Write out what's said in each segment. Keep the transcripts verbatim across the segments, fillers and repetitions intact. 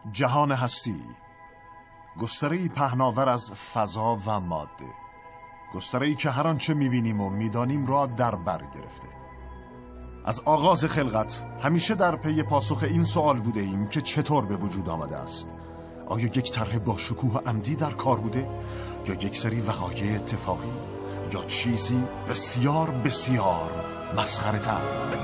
جهان هستی، گستره‌ای پهناور از فضا و ماده، گستره‌ای که هر آنچه می‌بینیم و می‌دانیم را در بر گرفته. از آغاز خلقت همیشه در پی پاسخ این سوال بوده ایم که چطور به وجود آمده است. آیا یک طرح با شکوه عمدی در کار بوده یا یک سری وقایع اتفاقی یا چیزی بسیار بسیار مسخره‌تر؟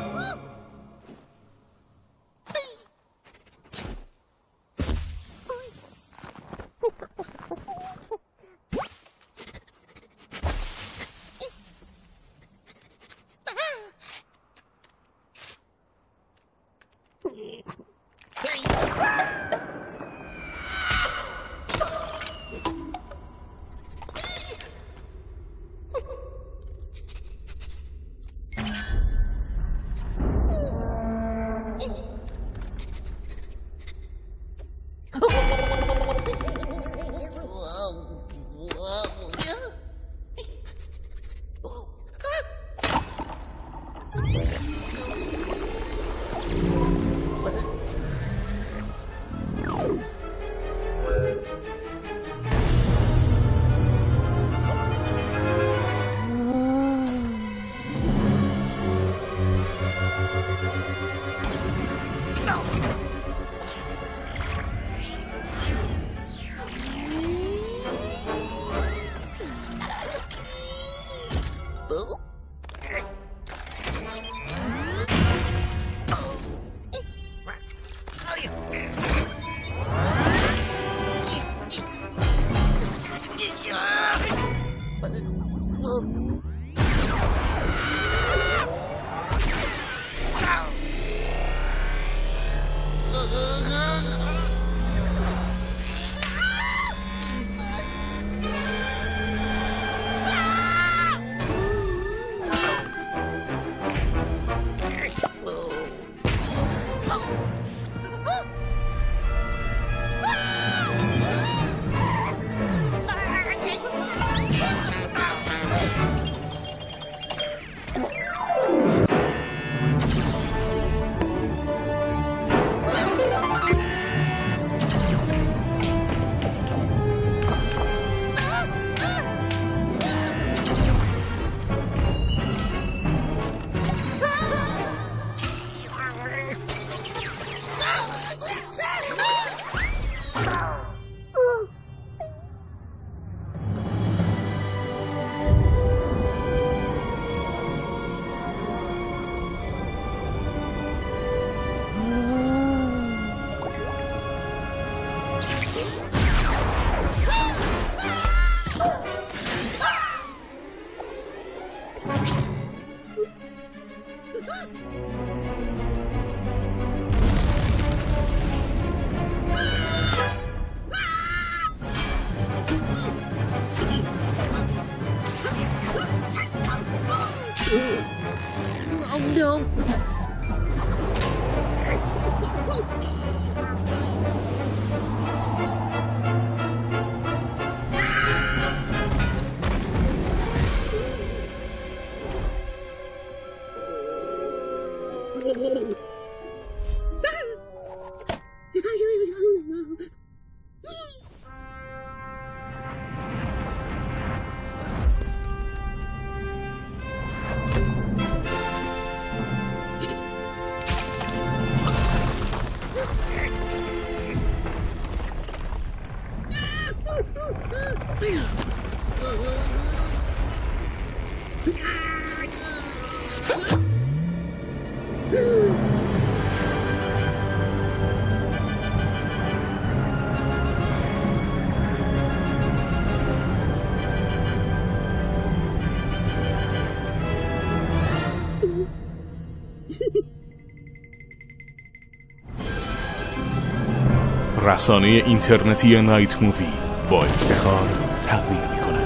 رسانه اینترنتی نایت مووی با افتخار تقدیم می‌کند.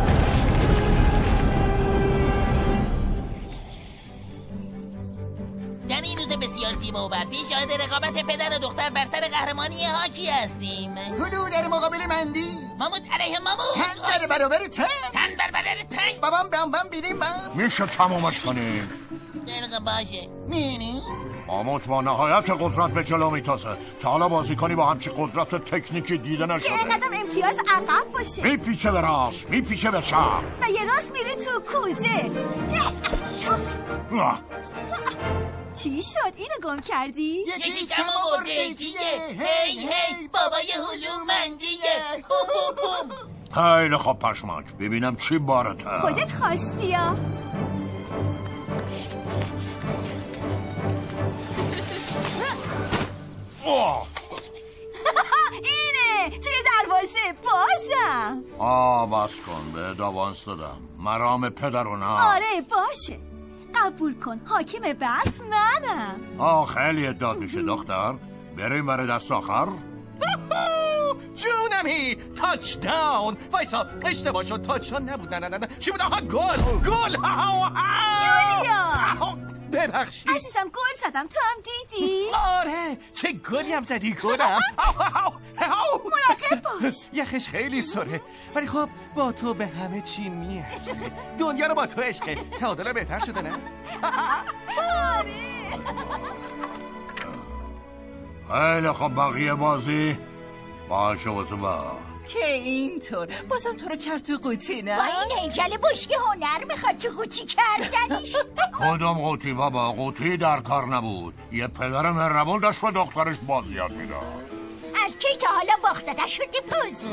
در این روز بسیار زیبا و برفی شاهد رقابت پدر و دختر بر سر قهرمانی هاکی هستیم. هلو در مقابل مندی، ماموت علیه ماموت، تن در برابر تن، تن بر برابر تن، بابام بام بام بیریم بام. میشه تمامش کنیم؟ درقه باشه مینی ماموت با نهایت قدرت به جلو میتازه. تا حالا بازی کنی با همچی قدرت تکنیکی دیده نشده. که اینقدر امتیاز عقب باشه. میپیچه به راست، میپیچه به چپ و یه راست میره تو کوزه. چی شد؟ اینو گم کردی؟ یکی کم آورده یکیه. هی هی بابای هلومندیه. بوم بوم بوم. خیلی خوب پشمک، ببینم چی بارته. خودت خواستی ها. اینه توی دروازه بازم. آه بس کن، به داوانس دادم. مرام پدر نه. آره باشه، قبول کن، حاکم برف منم. آه خیلی اداد میشه دختر. بریم برای دست آخر. جونمی تاچ داون. وایسا اشتباه شد، تاچ داون نبود. نه نه نه چی بود؟ آها گل گل. جولیا ببخشید عزیزم، گل زدم، تو هم دیدی؟ آره چه گلی هم زدی گلم. مراقب باش. یخش خیلی سره، ولی خب با تو به همه چی میرسه. دنیا رو با تو عشقه. تعادل بهتر شده نه؟ خیلی خب بقیه بازی باشه واسه با که اینطور بازم تو رو کرد تو قوطی نه؟ با این هیکل بشک هنر میخواد تو قوطی کردنش. کدوم قوطی بابا؟ قوطی در کار نبود. یه پدر مهربون داشت و دخترش باز یاد میداد. از کی تا حالا باختده شدی پوز؟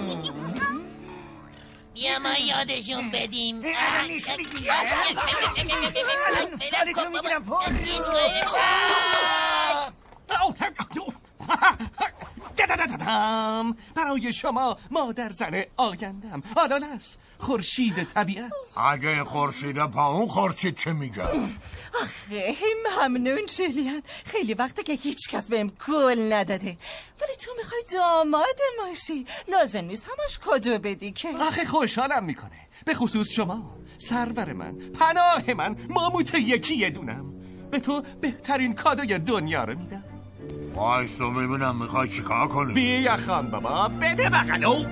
بیا ما یادشون بدیم. حالتون میگیرم پر. برای شما مادر زن آیندم آناناس خورشید طبیعت. اگه خورشید پا اون خورشید چه میگه؟ آخه ممنون جولیان، خیلی وقته که هیچ کس بهم گل نداده، ولی تو میخوای داماد باشی، لازم نیست همش کادو بدی که. آخه خوشحالم میکنه، به خصوص شما سرور من، پناه من، ماموت یکی دونم. به تو بهترین کادوی دنیا رو میدم. وایسا ببینم میخوای چیکار کنی؟ بی یخان بابا، بده بغلو.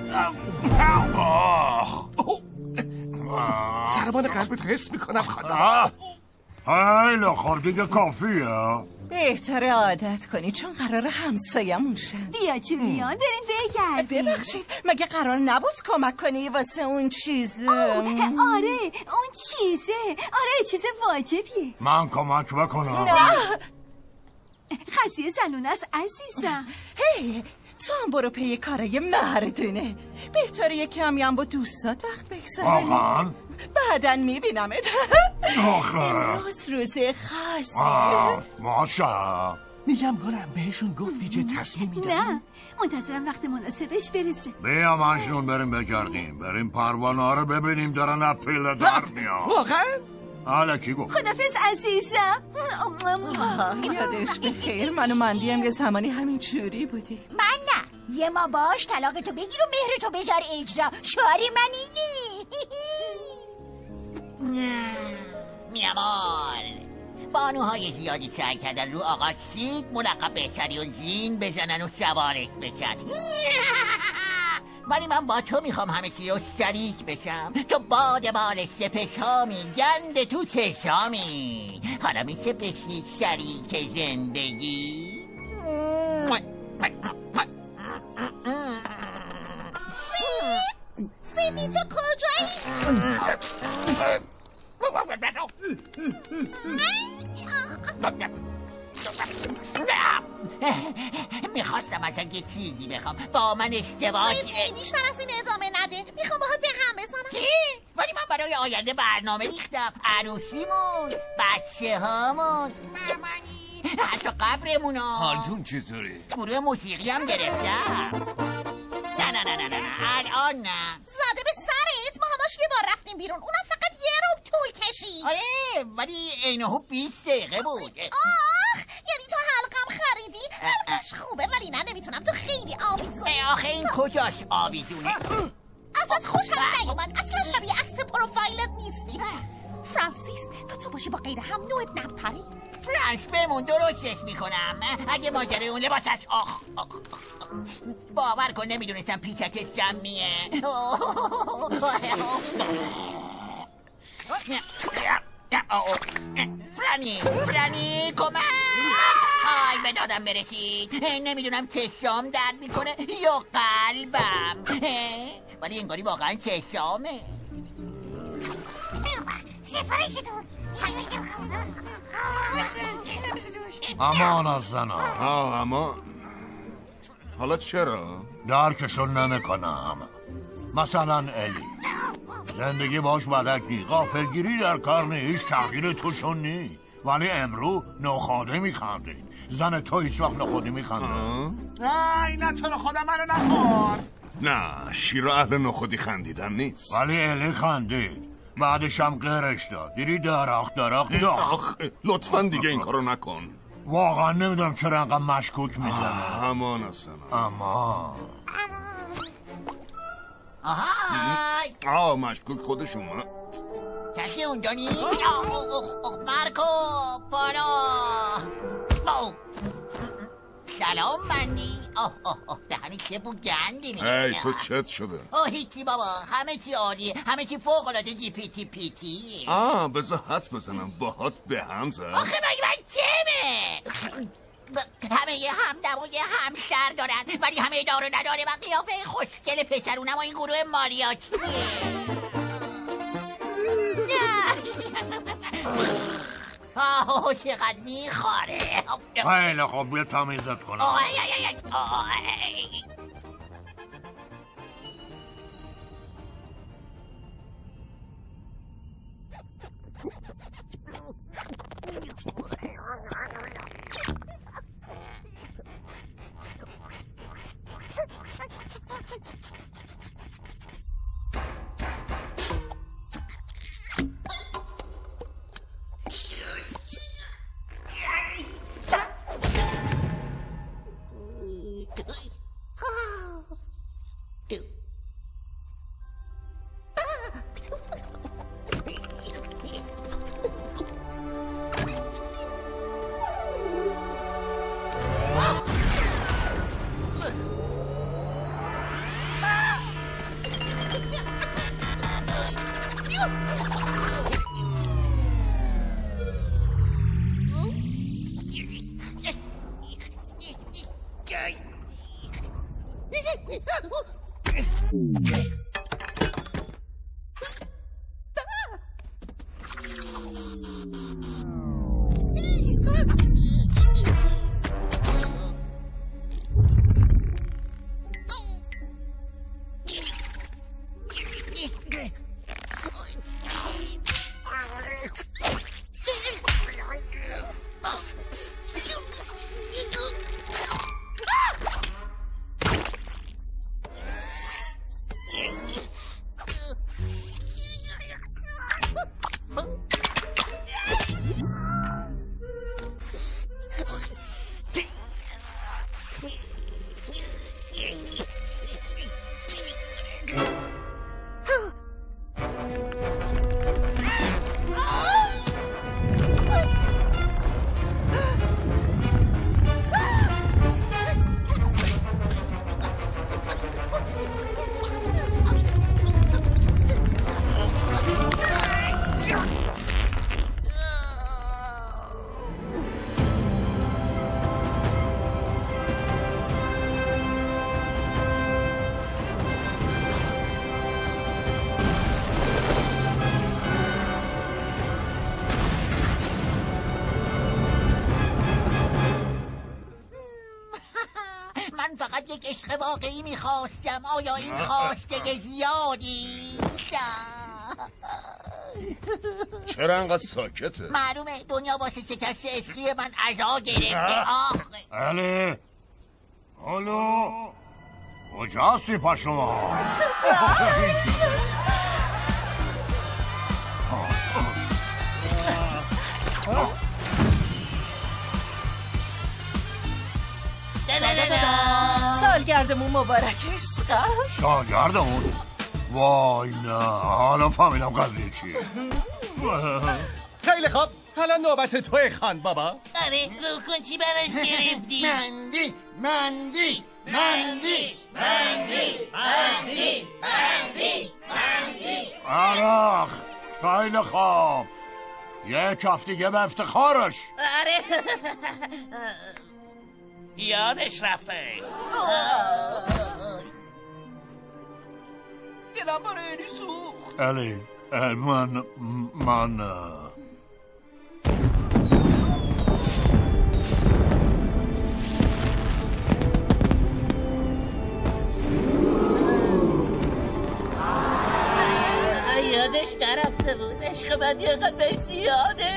ضربان قلبت حس میکنم خدا. خیلی خب دیگه کافیه. بهتر عادت کنی چون قرار همسایه‌مون شن. بیا جولیان بریم بگردیم. ببخشید مگه قرار نبود کمک کنی واسه اون چیزه؟ آره اون چیزه، آره چیز واجبیه. من کمک بکنم؟ نه خسیه زنون است عزیزم. هی تو هم برو پی کارای مردونه. بهتره یه کمی هم با دوستات وقت بگذاری. واقعا؟ بعدن میبینمت. آخه امروز روز خاصی. ماشا میگم گلم بهشون گفتی چه تصمیمی داری؟ نه منتظرم وقت مناسبش برسه. بیا مجنون بریم بگردیم، بریم پروانه رو ببینیم دارن از پیله در میاد. واقعا؟ حالا کی گفت؟ خدافظ عزیزم. یادش بخیر، من و مندیم یه زمانی همین جوری بودی. من نه، یه ما باش طلاقتو بگیر و مهرتو بذار اجرا. شعاری من اینی. میامال بانوهای زیادی سعی کردن رو آقا سید ملقب به سریالزین بزنن و سوارش بشن، ولی من با تو میخوام همه چی رو شریک بشم. تو باد بال سپشامی، گند تو چشامی، حالا میشه بشی شریک زندگی. سیمی تو کجایی؟ میخواستم از اگه چیزی بخوام، با من اشتباه سیمی بیشتر از این ادامه نده، میخوام باهات به هم بزنم. چی؟ ولی من برای آینده برنامه ریختم. عروسیمون، بچه هامون، مامانی، حتی قبرمون. حالتون چطوره؟ گروه موسیقی هم گرفتم. نه نه نه نه نه الان نه. زده به سرت، ما هماش یه بار رفتیم بیرون، اونم فقط یه روب طول کشید. آره ولی اینهو بیست دقیقه بود. آخ یعنی تو حلقم خریدی؟ حلقش خوبه ولی نه نمیتونم، تو خیلی آویزونی. آخه این کجاش آویزونه؟ ازت خوشم نیومد، اصلا شبیه عکس پروفایلت نیستی. فرانسیس تو تو باشی با غیر هم نوعت نپری. فرانس بمون درستش میکنم. اگه ماجره اون لباسش آخ آخ باور کن نمیدونستم پیچک سمیه. فرانی فرانی کمک. آی به دادم برسید. نمیدونم چشام درد میکنه یا قلبم، ولی انگاری واقعا چشامه. سفارشتون. امان از زنا. آه امان. حالا چرا؟ درکشون نمیکنم. مثلا الی زندگی باش بلکی، غافلگیری در کار نی، هیچ تغییر توشون نی، ولی امرو نخاده میخندید. زن تو هیچ وقت نخودی میخنده. ای نه تو رو خدا منو نخور. نه شیر اهل نخودی خندیدن نیست. ولی الی خندید، بعدش هم قرش داد. دیری درخت درخت آخ لطفا دیگه این کارو نکن. واقعا نمیدونم چرا انقدر مشکوک میزنه. امان اصلا. اما آهای آه مشکوک خودش اومد. کسی اونجا نیست؟ اخ مرکو پارا. سلام بندی. آه آه آه دهنی چه بو گندی میگه. ای تو چت شده؟ آه هیچی بابا، همه چی عالیه، همه چی فوق العاده جی پی تی پی تی. آه بذار حد بزنم باهات به هم زد. آخه مگه من چمه؟ همه یه هم دم و یه هم سر دارن، ولی همه دارو نداره و قیافه خوشگل پسرونم و این گروه ماریاچیه. آه چقدر میخواره. خیلی خوب بیا تمیزت کنم. آه ای ای ای آه ای. واقعی میخواستم. آیا این خواسته زیادی؟ چرا انقدر ساکته؟ معلومه دنیا واسه شکست عشقی من عزا گرفته. آخه اله الو کجاستی پا شما؟ سالگردمون مبارک عشقم. سالگردمون؟ وای نه حالا فهمیدم قضیه چیه. خیلی خوب حالا نوبت توی خان بابا. آره رو کن چی براش گرفتی؟ مندی مندی مندی مندی مندی مندی مندی عراق خیلی خوب یه کف دیگه به افتخارش. آره یادش رفته. دلم برای الی سوخت. الی من من یادش نرفته بود. عشق من یه قدر زیاده.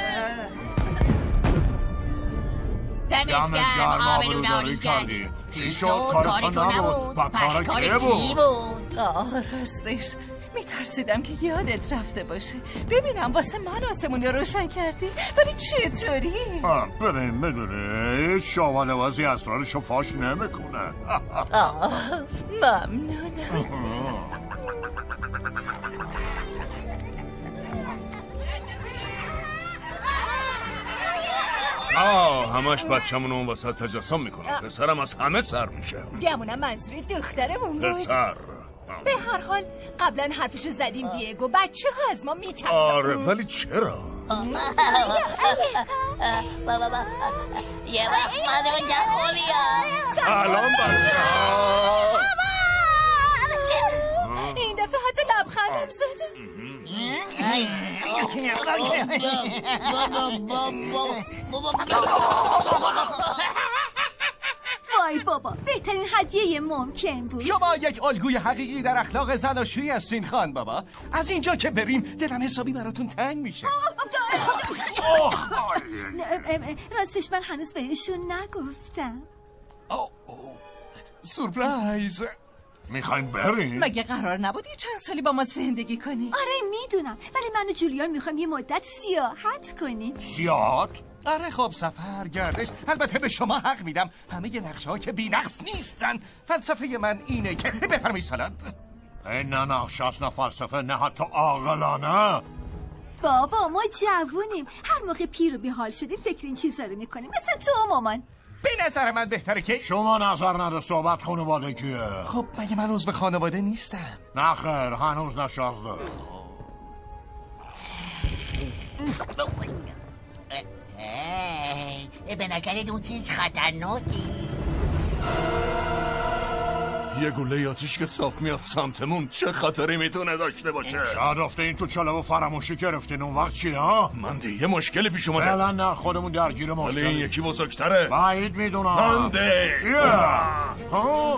دمت گرم آبروداری کردی. چی شد؟ کار تو نبود و کار کی بود؟ آه راستش میترسیدم که یادت رفته باشه. ببینم واسه من آسمون رو روشن کردی ولی چطوری؟ ببین میدونی شاوانه وازی اسرارشو فاش نمیکنه. آه ممنونم. آه همش بچه‌مون اون وسط تجسم میکنه. پسرم از همه سر میشه. گمونم منظوری دخترمون بود. پسر به هر حال قبلا حرفشو زدیم دیگو. بچه ها از ما میترسن. آره ولی چرا؟ بابا یه وقت من اونجا خوبیم. سلام بچه ها. این دفعه حتی لبخندم زدم. وای بابا بهترین هدیه ممکن بود. شما یک الگوی حقیقی در اخلاق زناشویی هستین خان بابا. از اینجا که بریم دلم حسابی براتون تنگ میشه. راستش من هنوز بهشون نگفتم. سورپرایز. میخواین بریم؟ مگه قرار نبودی چند سالی با ما زندگی کنی؟ آره میدونم ولی من و جولیان میخوایم یه مدت سیاحت کنیم. سیاحت؟ آره خب سفر گردش. البته به شما حق میدم همه نقشه ها که بی نقص نیستن. فلسفه من اینه که بفرمایید سالاد. این نه نقشه است نه فلسفه نه حتی عاقلانه. بابا ما جوونیم هر موقع پیر و بیحال شدیم فکر این چیزا رو میکنیم مثل تو مامان. به نظر من بهتره که شما نظر نده صحبت خانوادگیه. خب مگه من عضو خانواده نیستم؟ نه خیر هنوز نشازده. به نظرت اون چیز خطرناکی؟ یه گله آتیش که صاف میاد سمتمون چه خطری میتونه داشته باشه؟ شاید افته این تو چله و فراموشی گرفتین اون وقت چی ها؟ من دیگه مشکلی پیش اومده. فعلا نه خودمون درگیر مشکلی. ولی این یکی بزرگتره. بعید میدونم. منده ها؟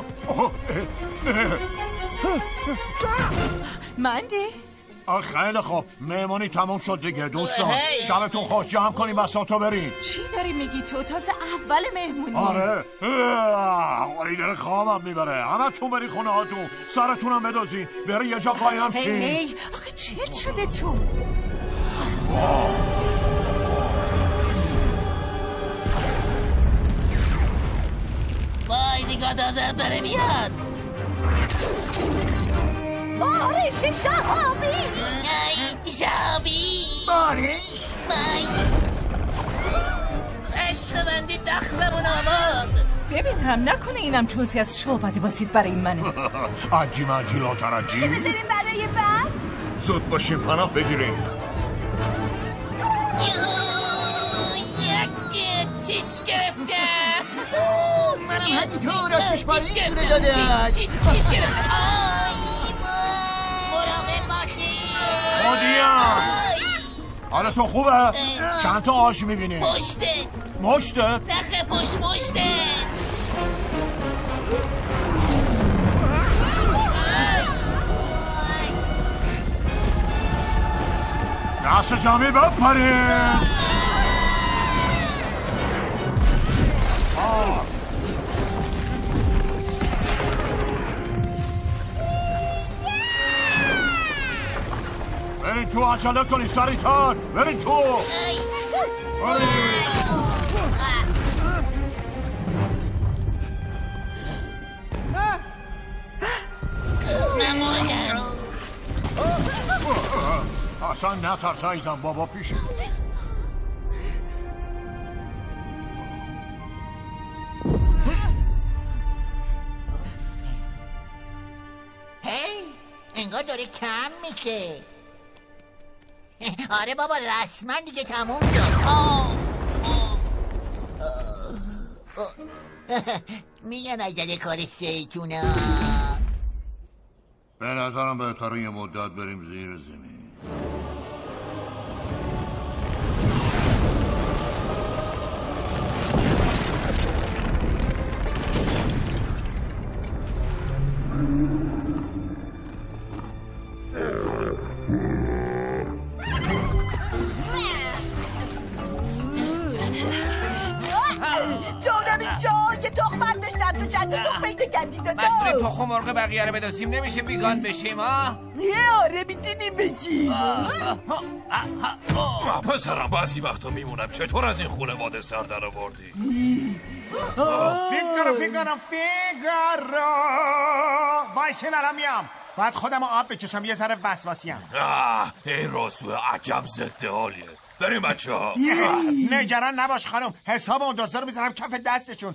منده؟ خیلی خوب مهمانی تموم شد دیگه دوستان. شبتون خوش جمع کنیم بساتو بریم. چی داری میگی تو؟ تازه اول مهمونی. آره ولی داره خوابم میبره. همه تون بری خونه هاتون سرتونم بدازی بری یه جا قایم شی. هی آخه چه شده تو؟ وای نگاه دازر داره میاد. بارش شهابی. ای شهابی. بارش وای عشق بندی دخلمون آمد. ببینم نکنه اینم توصی از شعبده باسید برای منه. عجی مجی لا ترجی. چه بذاریم برای بعد؟ زود باشیم پناه بگیریم. یک تیش گرفته. منم همینطور آتیش باری جوره داده تیش گرفته. مراقب باشی. خودیم حالا تو خوبه؟ چند تا آش میبینی؟ پشته مشته؟ نخه پشت پشته. دست جمعی بپریم. برین تو عجله کنی سریع‌تر. برین تو. اصلا نترس عزیزم بابا پیشه. هی انگار داره کم میشه. آره بابا رسما دیگه تموم شد. آه. میگن عجله کار شیطونه. به نظرم بهتره یه مدت بریم زیر زمین. جانم اینجا یه تخمت داشتم تو چند تا تخمه اینده کردی دادا. مجبوری تخم مرغ بقیه رو بدازیم نمیشه بیگان بشیم ها؟ یه آره میتونیم بشیم. پسرم بعضی وقتا میمونم چطور از این خانواده سر در آوردی؟ فیگارو فیگارو فیگارو وایسین الان میام. باید خودم آب بکشم یه ذره وسواسیم. آه این راسو عجب ضد حالیه. بریم بچه ها. نگران نباش خانم، حساب اون دوستا رو میذارم کف دستشون.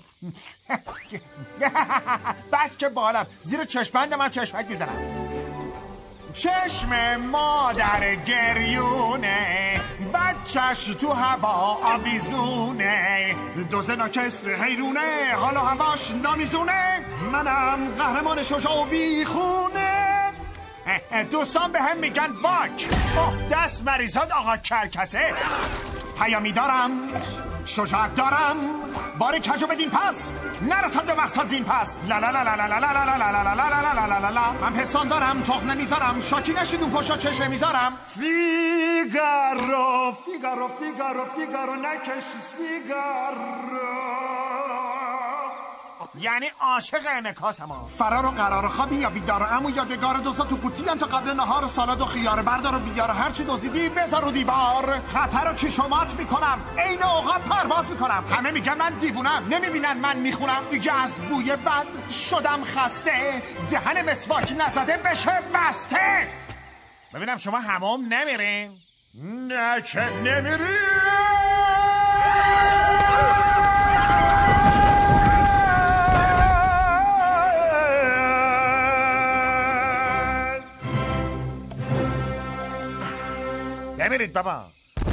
بس که بالم زیر چشمندم هم چشمک میذارم. چشم مادر گریونه بچهش تو هوا آویزونه دوزه ناکس حیرونه حالا هواش نامیزونه منم قهرمان شجاع و بیخونه. دوستان به هم میگن باک دست مریضات آقا کرکسه. پیامی دارم شجاعت دارم باری کجو بدین پس نرسد به مقصد زین پس لا لا لا لا لا لا لا لا لا لا لا لا لا لا من پستان دارم تخم نمیذارم شاکی نشید اون پشتا چش نمیذارم. فیگارو فیگارو فیگارو فیگارو نکش سیگارو یعنی عاشق انعکاسم ها. فرار و قرار خوابی یا بیدار امو یادگار دوستا تو قوطی هم تا قبل نهار سالاد و خیار بردار و بیار هرچی دوزیدی بذار رو دیوار خطر رو کشومات میکنم عین عقاب پرواز میکنم. همه میگن من دیوونم نمیبینن من میخونم دیگه از بوی بد شدم خسته دهن مسواک نزده بشه بسته. ببینم شما حمام نمیرین؟ نه که نمیرین. نمیرید بابا.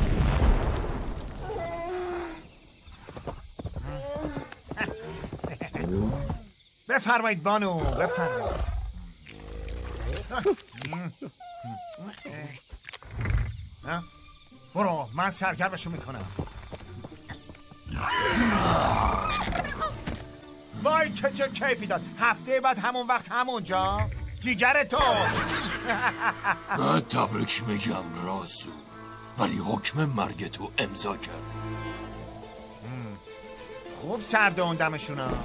بفرمایید بانو بفرمایید. برو من سرگرمشو میکنم. وای که چه کیفی داد. هفته بعد همون وقت همونجا جیگر تو. من تبریک میگم راسو ولی حکم مرگ تو امضا کرده. خوب سرده اون دمشون ها.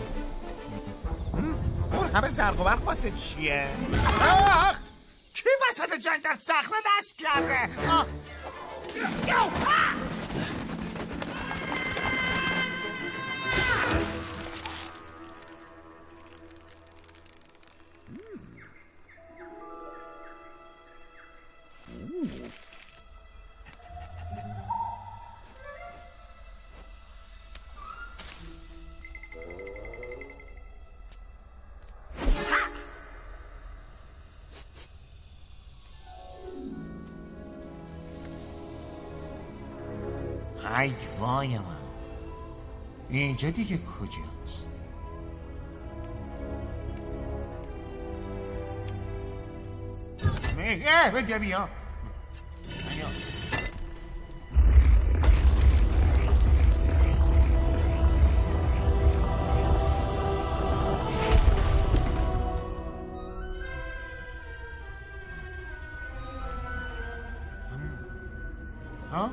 اون همه زرق و برق واسه چیه؟ آخ کی وسط جنگ در صخره دست کرده؟ آه. ای وای من اینجا دیگه کجاست؟ اه بده بیا ها؟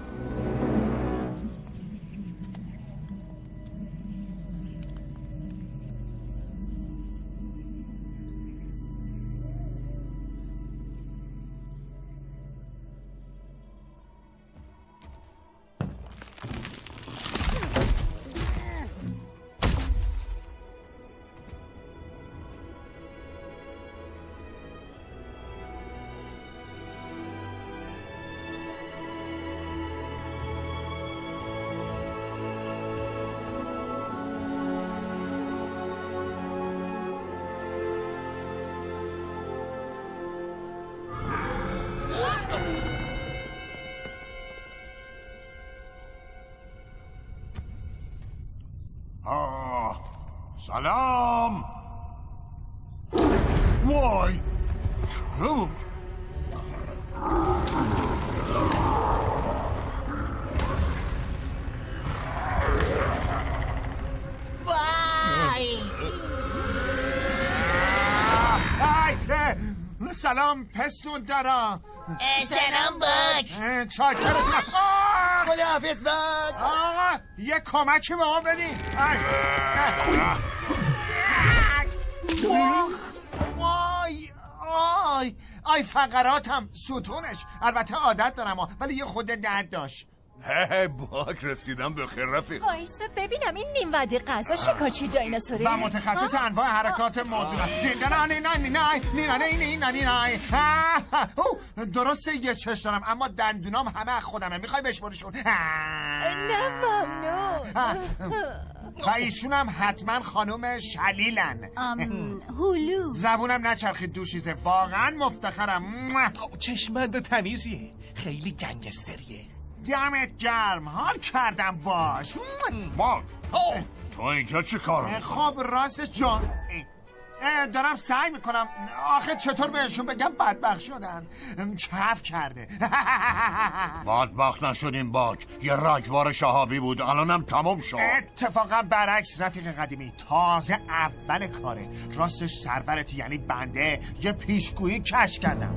سلام. وای چرا؟ وای سلام پستون دارا. سلام باک. چاکرتونم. خداحافظ باک. آقا یه کمکی به ما بدین. وای آی آی فقراتم ستونش. البته عادت دارم ولی یه خود درد داشت. هی باک رسیدم به خیر رفیق. وایسا ببینم این نیم وعده غذا شکارچی دایناسوره و متخصص انواع حرکات موضوعات. درسته یه چش دارم اما دندونام همه خودمه. میخوای بشمارشون؟ نه ممنون. و ایشون هم حتما خانوم شلیلن. هولو. زبونم نچرخید دوشیزه. واقعا مفتخرم. چشمند تمیزیه. خیلی گنگستریه. دمت گرم. حال کردم باش. باک تو اینجا چی کار میکنی؟ خب راستش جان دارم سعی میکنم. آخه چطور بهشون بگم بدبخت شدن. کف کرده. بدبخت نشدیم باک. یه رگبار شهابی بود الانم تمام شد. اتفاقا برعکس رفیق قدیمی. تازه اول کاره. راستش سرورتی یعنی بنده یه پیشگویی کشف کردم.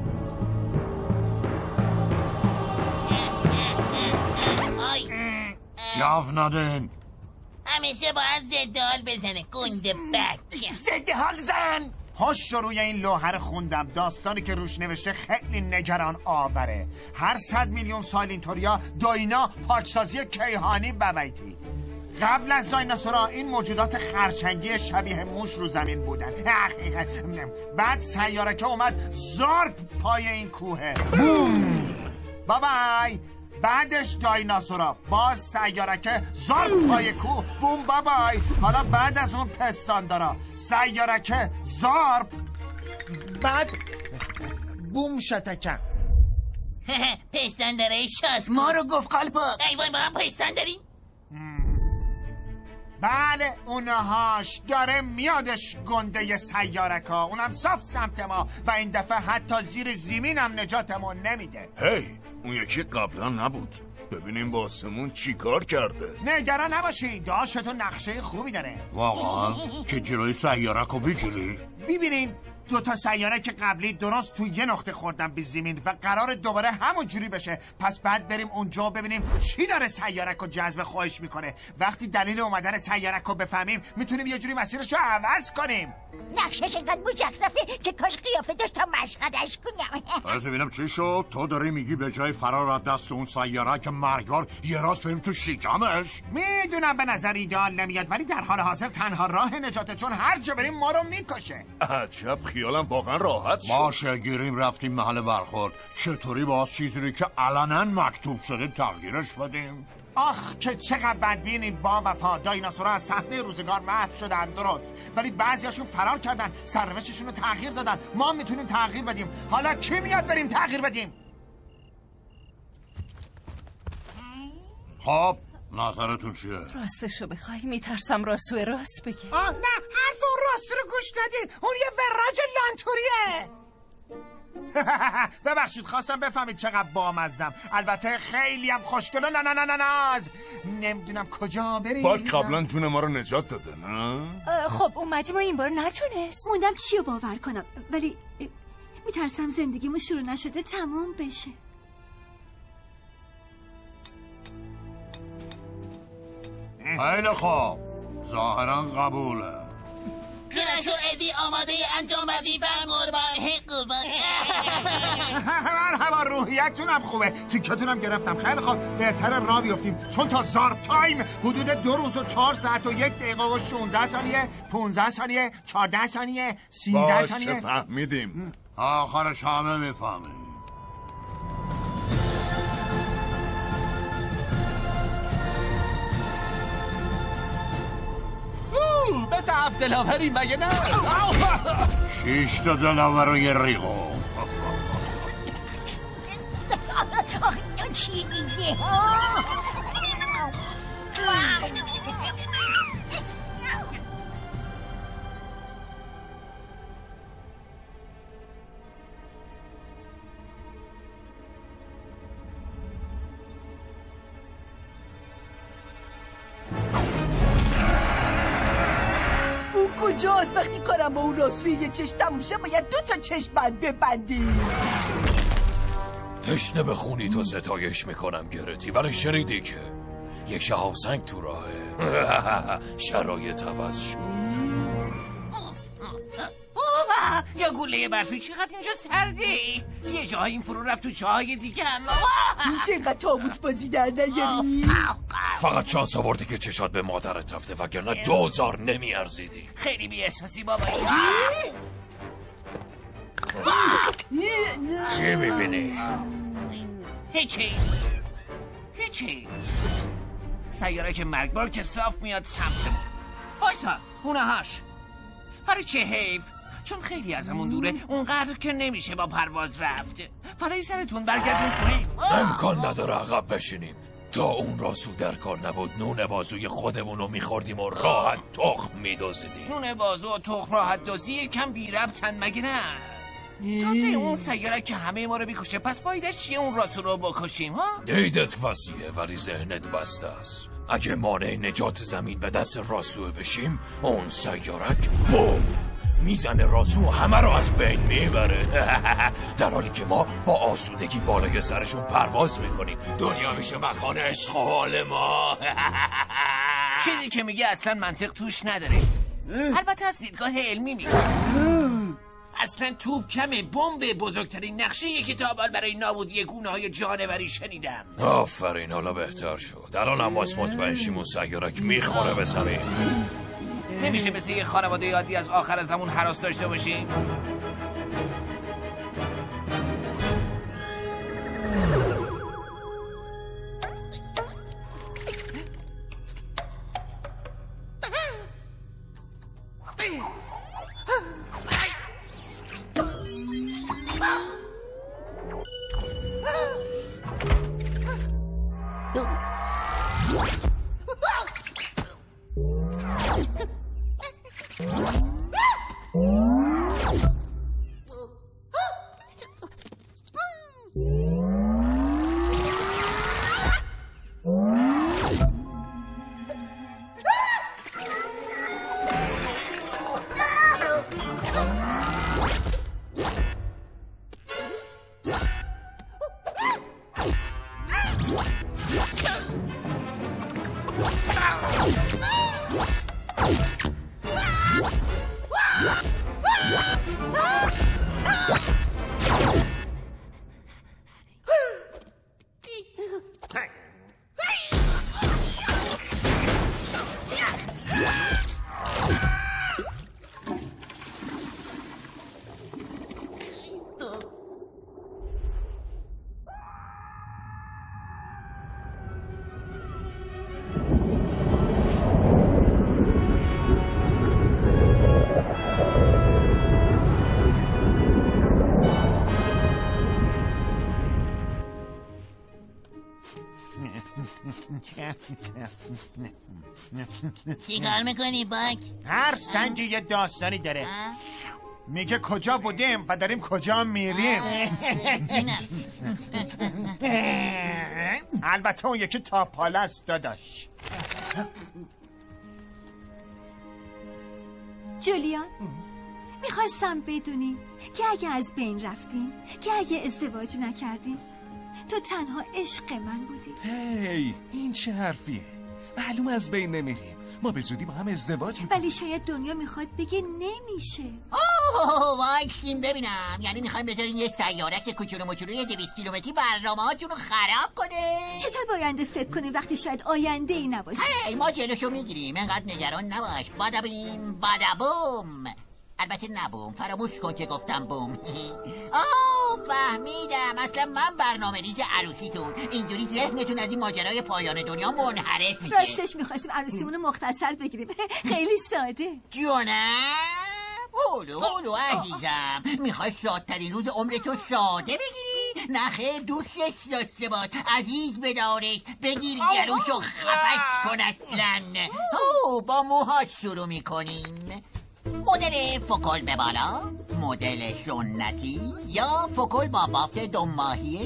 جاف ندین. همیشه باید زده حال بزنه گنده بک. زده حال زن. پشت روی این لوحه رو خوندم. داستانی که روش نوشته خیلی نگران آوره. هر صد میلیون سال اینطوریا داینا پاکسازی کیهانی ببیتی. قبل از دایناسورا این موجودات خرچنگی شبیه موش رو زمین بودن. بعد سیارکه اومد زارپ پای این کوهه. بوم. بابای. بعدش دایناسورا. باز سیارکه زارپ پای کوه. بوم بابای. حالا بعد از اون پستاندارا. سیارکه زارپ. بعد بوم شتکم. پستانداره شاست ما رو گفت قلبا. ایوان با هم پستان داریم. بله اونهاش داره میادش گنده سیارکا. اونم صاف سمت ما و این دفعه حتی زیر زمینم نجاتمون نمیده. هی اون یکی قبلا نبود. ببینیم با آسمون چی کار کرده. نگران نباشی داشت تو نقشه خوبی داره. واقعا که جلوی سیارکو بگیری. ببینین دو تا سیاره که قبلی درست تو یه نقطه خوردن به زمین و قرار دوباره همون جوری بشه. پس بعد بریم اونجا ببینیم چی داره سیارکو جذب خواهش میکنه. وقتی دلیل اومدن سیارکو بفهمیم میتونیم یه جوری مسیرشو عوض کنیم. نقشش انقدر مجخرفه که کاش قیافه داشت تا مشقدش کنم. پس ببینم چی شد. تو داری میگی به جای فرار از دست اون سیاره که مرگبار یه راست بریم تو شکمش. میدونم به نظر ایدئال نمیاد ولی در حال حاضر تنها راه نجاته چون هر جا بریم ما رو میکشه. عجب خیالم واقعا راحت شد. باشه گیریم رفتیم محل برخورد. چطوری باز چیزی که علنا مکتوب شده تغییرش بدیم؟ آخ که چقدر بدبینی با وفا. دایناسورها از صحنه روزگار محو شدن درست ولی بعضیاشون فرار کردن. سرنوشتشون رو تغییر دادن. ما میتونیم تغییر بدیم. حالا کی میاد بریم تغییر بدیم؟ خب نظرتون چیه؟ راستشو بخوای میترسم راسو راست بگی. آه نه حرف اون راست رو گوش ندید. اون یه وراج لانتوریه. ببخشید خواستم بفهمید چقدر بامزم. البته خیلی هم خوشگل. نه نه نه نه ناز نمیدونم کجا بریم. باید قبلا جون ما رو نجات داده نه؟ خب اومدیم و این بار نتونست. موندم چی رو باور کنم ولی میترسم زندگیمون شروع نشده تموم بشه. خیلی خوب ظاهرا قبوله. کرش و ادی آماده انجام وظیفه قربان. قربان مرحبا روحیتونم خوبه. تیکتونم گرفتم. خیلی خوب بهتره راه بیفتیم چون تا زارپ تایم حدود دو روز و چهار ساعت و یک دقیقه و شونزده ثانیه پونزده ثانیه چهارده ثانیه سیزده ثانیه. باشه فهمیدیم. آخرش همه میفهمیم. به ضعف دلاوری مگه نه؟ شیش تا دلاور و یه ریغو. آخه چی میگه؟ کجاست؟ وقتی کارم با اون راسوی یه چشم تموم شه باید دو تا چشم بند ببندی. تشنه بخونی تو ستایش میکنم گرتی، ولی شنیدی که یک شهاب سنگ تو راهه. شرایط عوض شد. یا گوله برفی چقدر اینجا سرده. یه جای این فرو رفت تو جای دیگه. میشه اینقدر تابوت بازی در نیاری؟ فقط شانس آورده که چشات به مادرت رفته، وگرنه دوزار نمی ارزیدی. خیلی بی احساسی بابایی. چی میبینی؟ هیچی هیچی. سیاره که مرگبار که صاف میاد سمتمون. وایسا اونه هاش. ولی چه حیف، چون خیلی از همون دوره اونقدر که نمیشه با پرواز رفت. فدای سرتون برگردون خونه. امکان نداره عقب بشینیم. تا اون راسو در کار نبود نون بازوی خودمونو میخوردیم و راحت تخم میدوزیدیم. نون بازو و تخم راحت دوزی کم بی ربطن مگه نه؟ تازه اون سیاره که همه ما رو بیکشه، پس فایدهش چیه اون راسو رو بکشیم ها؟ دیدت وسیعه ولی ذهنت بسته است. اگه مانع نجات زمین به دست راسو بشیم، اون سیارک بوم میزنه راسو و همه رو از بین میبره. در حالی که ما با آسودگی بالای سرشون پرواز میکنیم. دنیا میشه مکان عشق و حال ما. چیزی که میگه اصلا منطق توش نداره. البته از دیدگاه علمی میگه. اصلا توپ کمه. بمب بزرگترین نقشه که تا حال برای نابودی گونه‌های جانوری شنیدم. آفرین، حالا بهتر شد. الان هم واسه مطمئن شیم اون سیارک میخوره به زمین. نمیشه مثل یه خانواده عادی از آخر زمان هراس داشته باشیم؟ چیکار میکنی باک؟ هر سنگی یه داستانی داره. میگه کجا بودیم و داریم کجا میریم. البته اون یکی تاپاله است داداش. جولیان، میخواستم بدونی که اگه از بین رفتیم، که اگه ازدواج نکردیم، تو تنها عشق من بودی. هی این چه حرفیه؟ معلوم از بین نمیریم. ما به زودی با هم ازدواج میکنیم. ولی شاید دنیا میخواد بگه نمیشه. اوه وایسین ببینم. یعنی میخوایم بذارین یه سیارک کوچولو موچولوی دویست کیلومتری برنامه‌هاتون رو خراب کنه؟ چطور باید فکر کنیم وقتی شاید آینده ای نباشه؟ هی ما جلوشو میگیریم. انقدر نگران نباش. بادا بیم بادا بوم. البته نه بوم، فراموش کن که گفتم بوم. آه فهمیدم. اصلا من برنامه ریز عروسیتون. اینجوری ذهنتون از این ماجرای پایان دنیا منحرف میشه. راستش میخواستیم عروسیمونو مختصر بگیریم. خیلی ساده. جونم هولو هولو عزیزم، میخوای شادترین روز عمرتو ساده بگیری؟ نخه دوستش داشته باش، عزیز بدارش، بگیر گلوشو خفش کن اصلا. اوه با موهاش شروع میکنیم. مدل فکل به بالا، مدل سنتی یا فکل با بافت دو ماهی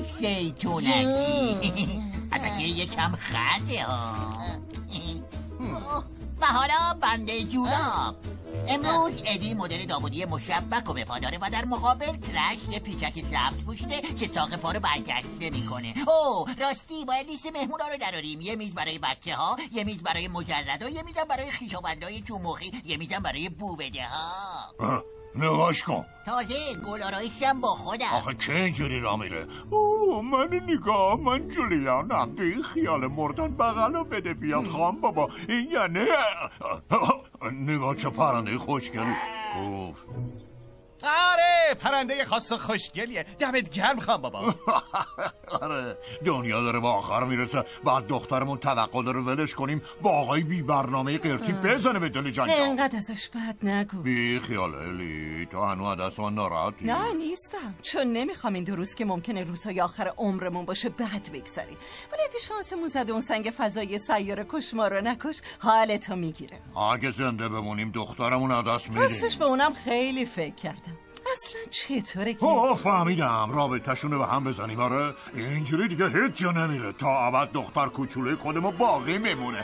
شیطونتی. البته یکم خطه ها. و حالا بنده جوراب. امروز ادی مدل داوودی مشبک و به پا داره و در مقابل کرش یه پیچک سبز پوشیده که ساق پا رو برجسته میکنه. اوه راستی باید لیست مهمونا رو دراریم. یه میز برای بچه ها، یه میز برای مجردا، یه میزم برای خویشاوندای تو مخی، یه میزم برای بوبده ها. نگاش کن تازه گل آرایشم با خودم. آخه که اینجوری را میره؟ اوه من نگاه من جولیان بی خیال مردن بغلا بده بیاد خام بابا. این یعنی نگاه چه پرنده خوشگلی. اوف آره پرنده خاص و خوشگلیه. دمت گرم خان بابا. آره دنیا داره به آخر میرسه. بعد دخترمون توقع داره ولش کنیم با آقای بی برنامه قرتی بزنه به دل جنگا. اینقدر ازش بد نگو. بی خیال الی تو هنو دست من ناراحتی؟ نه نیستم، چون نمیخوام این دو روز که ممکنه روزهای آخر عمرمون باشه بد بگذاریم. ولی اگه شانسمون زده اون سنگ فضایی سیاره کش ما رو نکش حالتو میگیره. اگه زنده بمونیم دخترمون دست میدیم. راستش به اونم خیلی فکر کردم. اصلا چطوره که اوه فهمیدم رابطه‌شونه به هم بزنیم. آره اینجوری دیگه هیچ جا نمیره. تا ابد دختر کوچولوی خودمو باقی میمونه.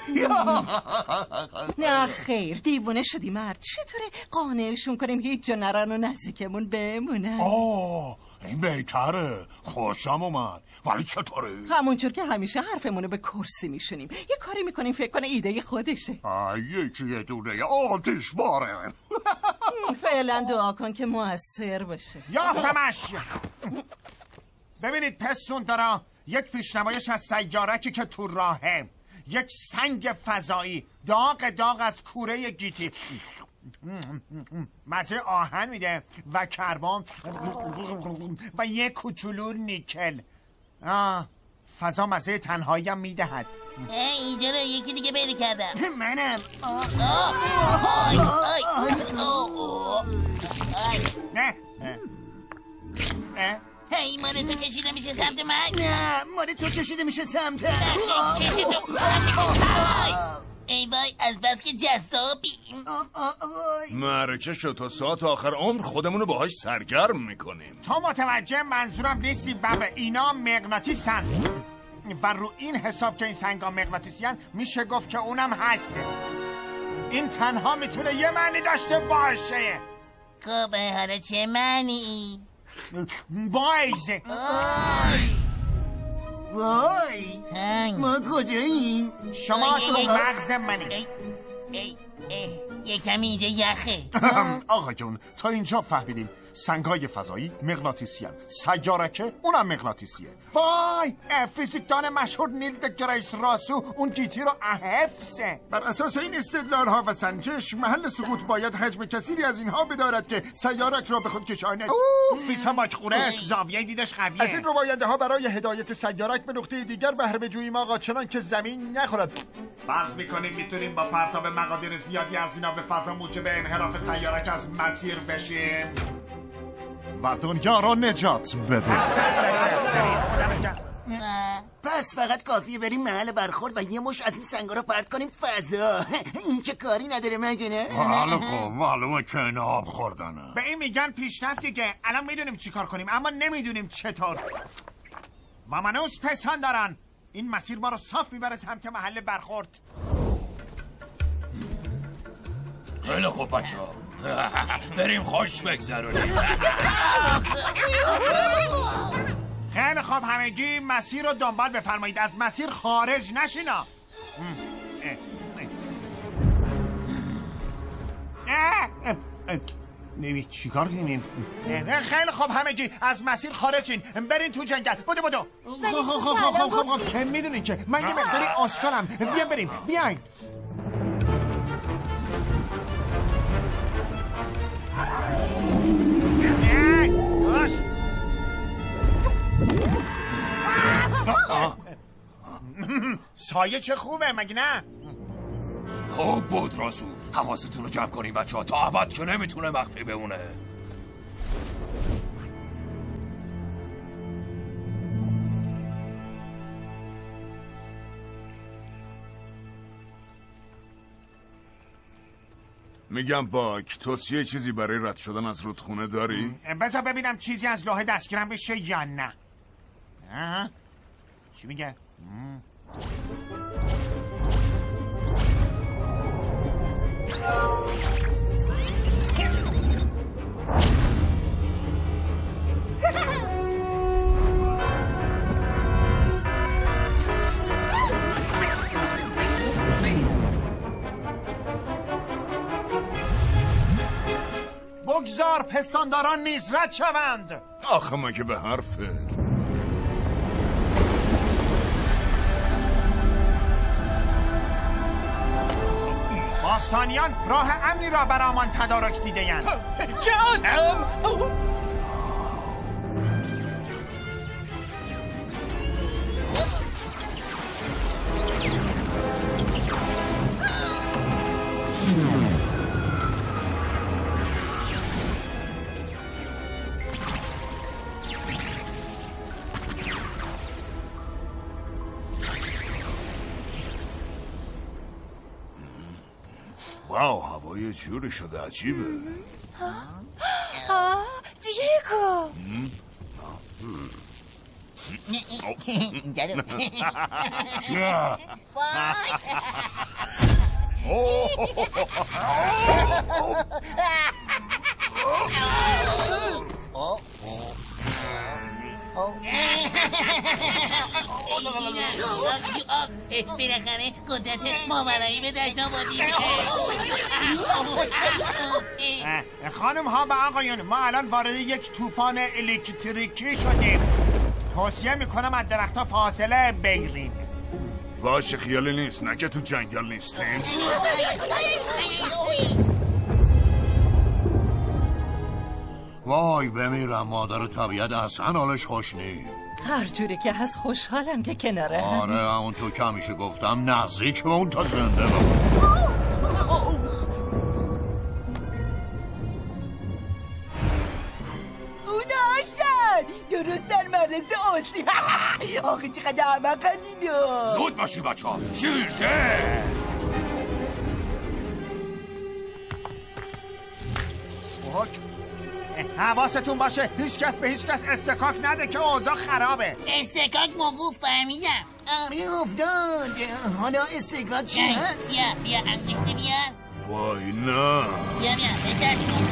نه خیر دیوونه شدی مرد. چطوره قانعشون کنیم هیچ جا نرن و نزدیکمون بمونن؟ آه این بهتره. خوشم اومد. ولی چطوره؟ همونجور که همیشه حرفمونو به کرسی میشونیم. یه کاری میکنیم فکر کنه ایده خودشه. یکی یه دونه آتش باره. فعلا دعا کن که موثر باشه. یافتمش. ببینید پسون دارا یک پیشنمایش از سیارکی که تو راهه. یک سنگ فضایی داغ داغ از کوره گیتی. مزه آهن میده و کربن و یک کوچولو نیکل. آه فضا مزه تنهایی هم میدهد. اینجا رو یکی دیگه پیدا کردم. منم. نه هی مال تو کشیده میشه سمت من. نه مال تو کشیده میشه سمت ای وای از بس که جذابیم. معرکه شد تا ساعت آخر عمر خودمونو باهاش سرگرم میکنیم. تو متوجه منظورم نیستی بره. اینا مغناطیسن و رو این حساب که این سنگا مغناطیسیان میشه گفت که اونم هسته. این تنها میتونه یه معنی داشته باشه. خب حالا چه معنی؟ بایزه. وای ما کجاییم؟ شما تو مغز منی. ای ای ای یکم اینجا یخه. آقا جون تا اینجا فهمیدیم سنگای فضایی مغناطیسی هستند. سیارکه اونم مغناطیسیه. وای فیزیکدان مشهور نیل دگریس راسو اون گیتی رو حفظه. بر اساس این استدلال ها و سنجش محل سقوط باید حجم کثیری از اینها بدارد که سیارک را به خود کشاند. اوه فیسا ماچخوره زاویه دیدش قویه. از این روباینده ها برای هدایت سیارک به نقطه دیگر بهره بجوییم آقا، چنان که زمین نخورد. فرض میکنیم میتونیم با پرتاب مقادیر زیادی از اینا به فضا موجب انحراف سیارک از مسیر بشیم و دنیا را نجات بده. پس فقط کافیه بریم محل برخورد و یه مش از این سنگا رو پرت کنیم فضا. این که کاری نداره مگه نه؟ حالا خب معلومه که اینا آب خوردنه. به این میگن پیشرفت دیگه. الان میدونیم چی کار کنیم اما نمیدونیم چطور. مامانوس پسان دارن. این مسیر ما رو صاف میبره سمت محل برخورد. خیلی خوب بچه ها بریم خوش بگذرونیم. خیلی خوب همگی مسیر رو دنبال بفرمایید. از مسیر خارج نشینا. نمی چی کار کنیم؟ خیلی خوب همگی از مسیر خارج شین. برین تو جنگل. بودو بودو. خب خب خب خب میدونین که من یه مقداری آسکالم. بیا بریم بیاین. سایه چه خوبه مگه نه؟ خوب بود راسو. حواستون رو جمع کنیم بچه ها. تا ابد که نمیتونه مخفی بمونه. میگم باک توصیه چیزی برای رد شدن از رودخونه داری؟ بذار ببینم چیزی از لوح دستگیرم بشه یا نه. آه. چی میگه؟ بگذار پستانداران نیز رد شوند. آخه مگه به حرفه. باستانیان راه امنی را برامان تدارک دیده‌اند. جانم. واو هوای جوری شده عجیبه. آه دیگو اینجا رو بالاخره قدرت ماورایی به دست آوردیم. خانم ها و آقایون، ما الان وارد یک طوفان الکتریکی شدیم. توصیه میکنم از درختها فاصله بگیریم. باشه خیالی نیست، نه که تو جنگل نیستیم. وای بمیرم، مادر طبیعت اصلا حالش خوش نیست. هر جوری که هست خوشحالم که کناره. آره اون تو که همیشه گفتم نزدیک به اون تا زنده بود. اوناشن درست در مرز آسی. آخه چقدر احمقنین. زود باشی بچه ها، شیرشه. حواستون باشه هیچ کس به هیچ کس استکاک نده که اوضاع خرابه. استکاک موقوف فهمیدم. آره افتاد. حالا استکاک چی هست؟ بیا بیا انگشتی بیار. وای نه. بیا بیا بچشتون.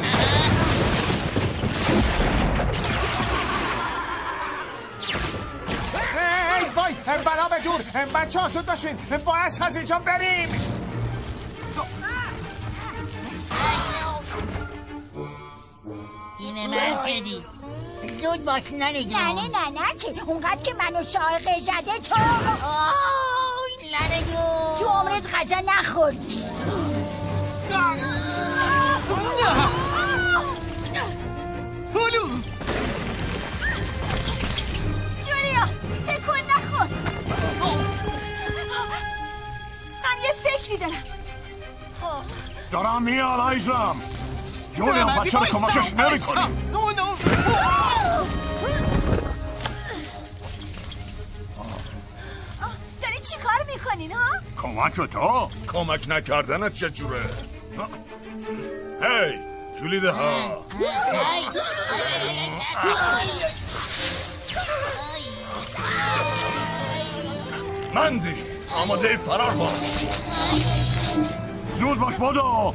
ای وای بلا به دور. بچه ها زود باشین، باید از اینجا بریم. اینه من شدی. زود باش ننه جون. نه نه نه نه که اونقدر که منو شایقه زده تو. آی ننه جون. تو عمرت غذا نخوردی. هلو جولیا تکون نخور. من یه فکری دارم. دارم میاد عزیزم. جولیا بچه رو کمکش نمی کنی. داری چی کار میکنین ها؟ کمک تو؟ کمک نکردنت چجوره؟ هی جولیده ها. مندی آماده فرار باش. زود باش بادو.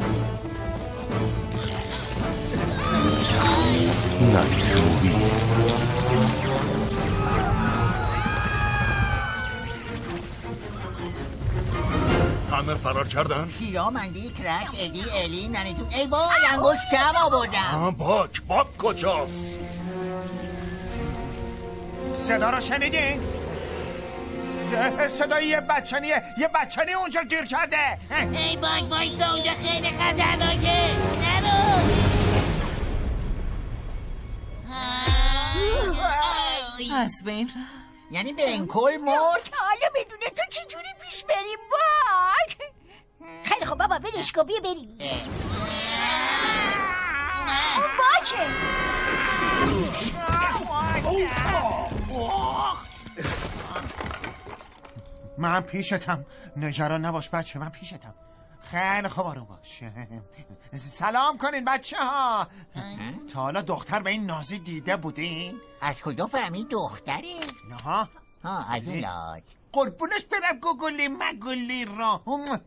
همه فرار کردن؟ شیرا، مندی، کرک، ادی، الی، ننیتون. ای وای انگوش کم آوردم. باک باک کجاست؟ صدا رو شنیدین؟ صدای یه بچنیه، یه بچنی اونجا گیر کرده. ای باک وایسا، اونجا خیلی خطرناکه. نرو. از بین رفت. یعنی به این کل مرد؟ حالا بدون تو چجوری پیش بریم باک؟ خیلی خب بابا ولش کن بیا بریم. اون باکه. من پیشتم، نگران نباش بچه، من پیشتم. خیلی خوب آروم باش. سلام کنین بچه ها. تا حالا دختر به این نازی دیده بودین؟ از کجا فهمید دختره؟ نه ها ها از اون لاک. قربونش برم گوگلی مگولی را.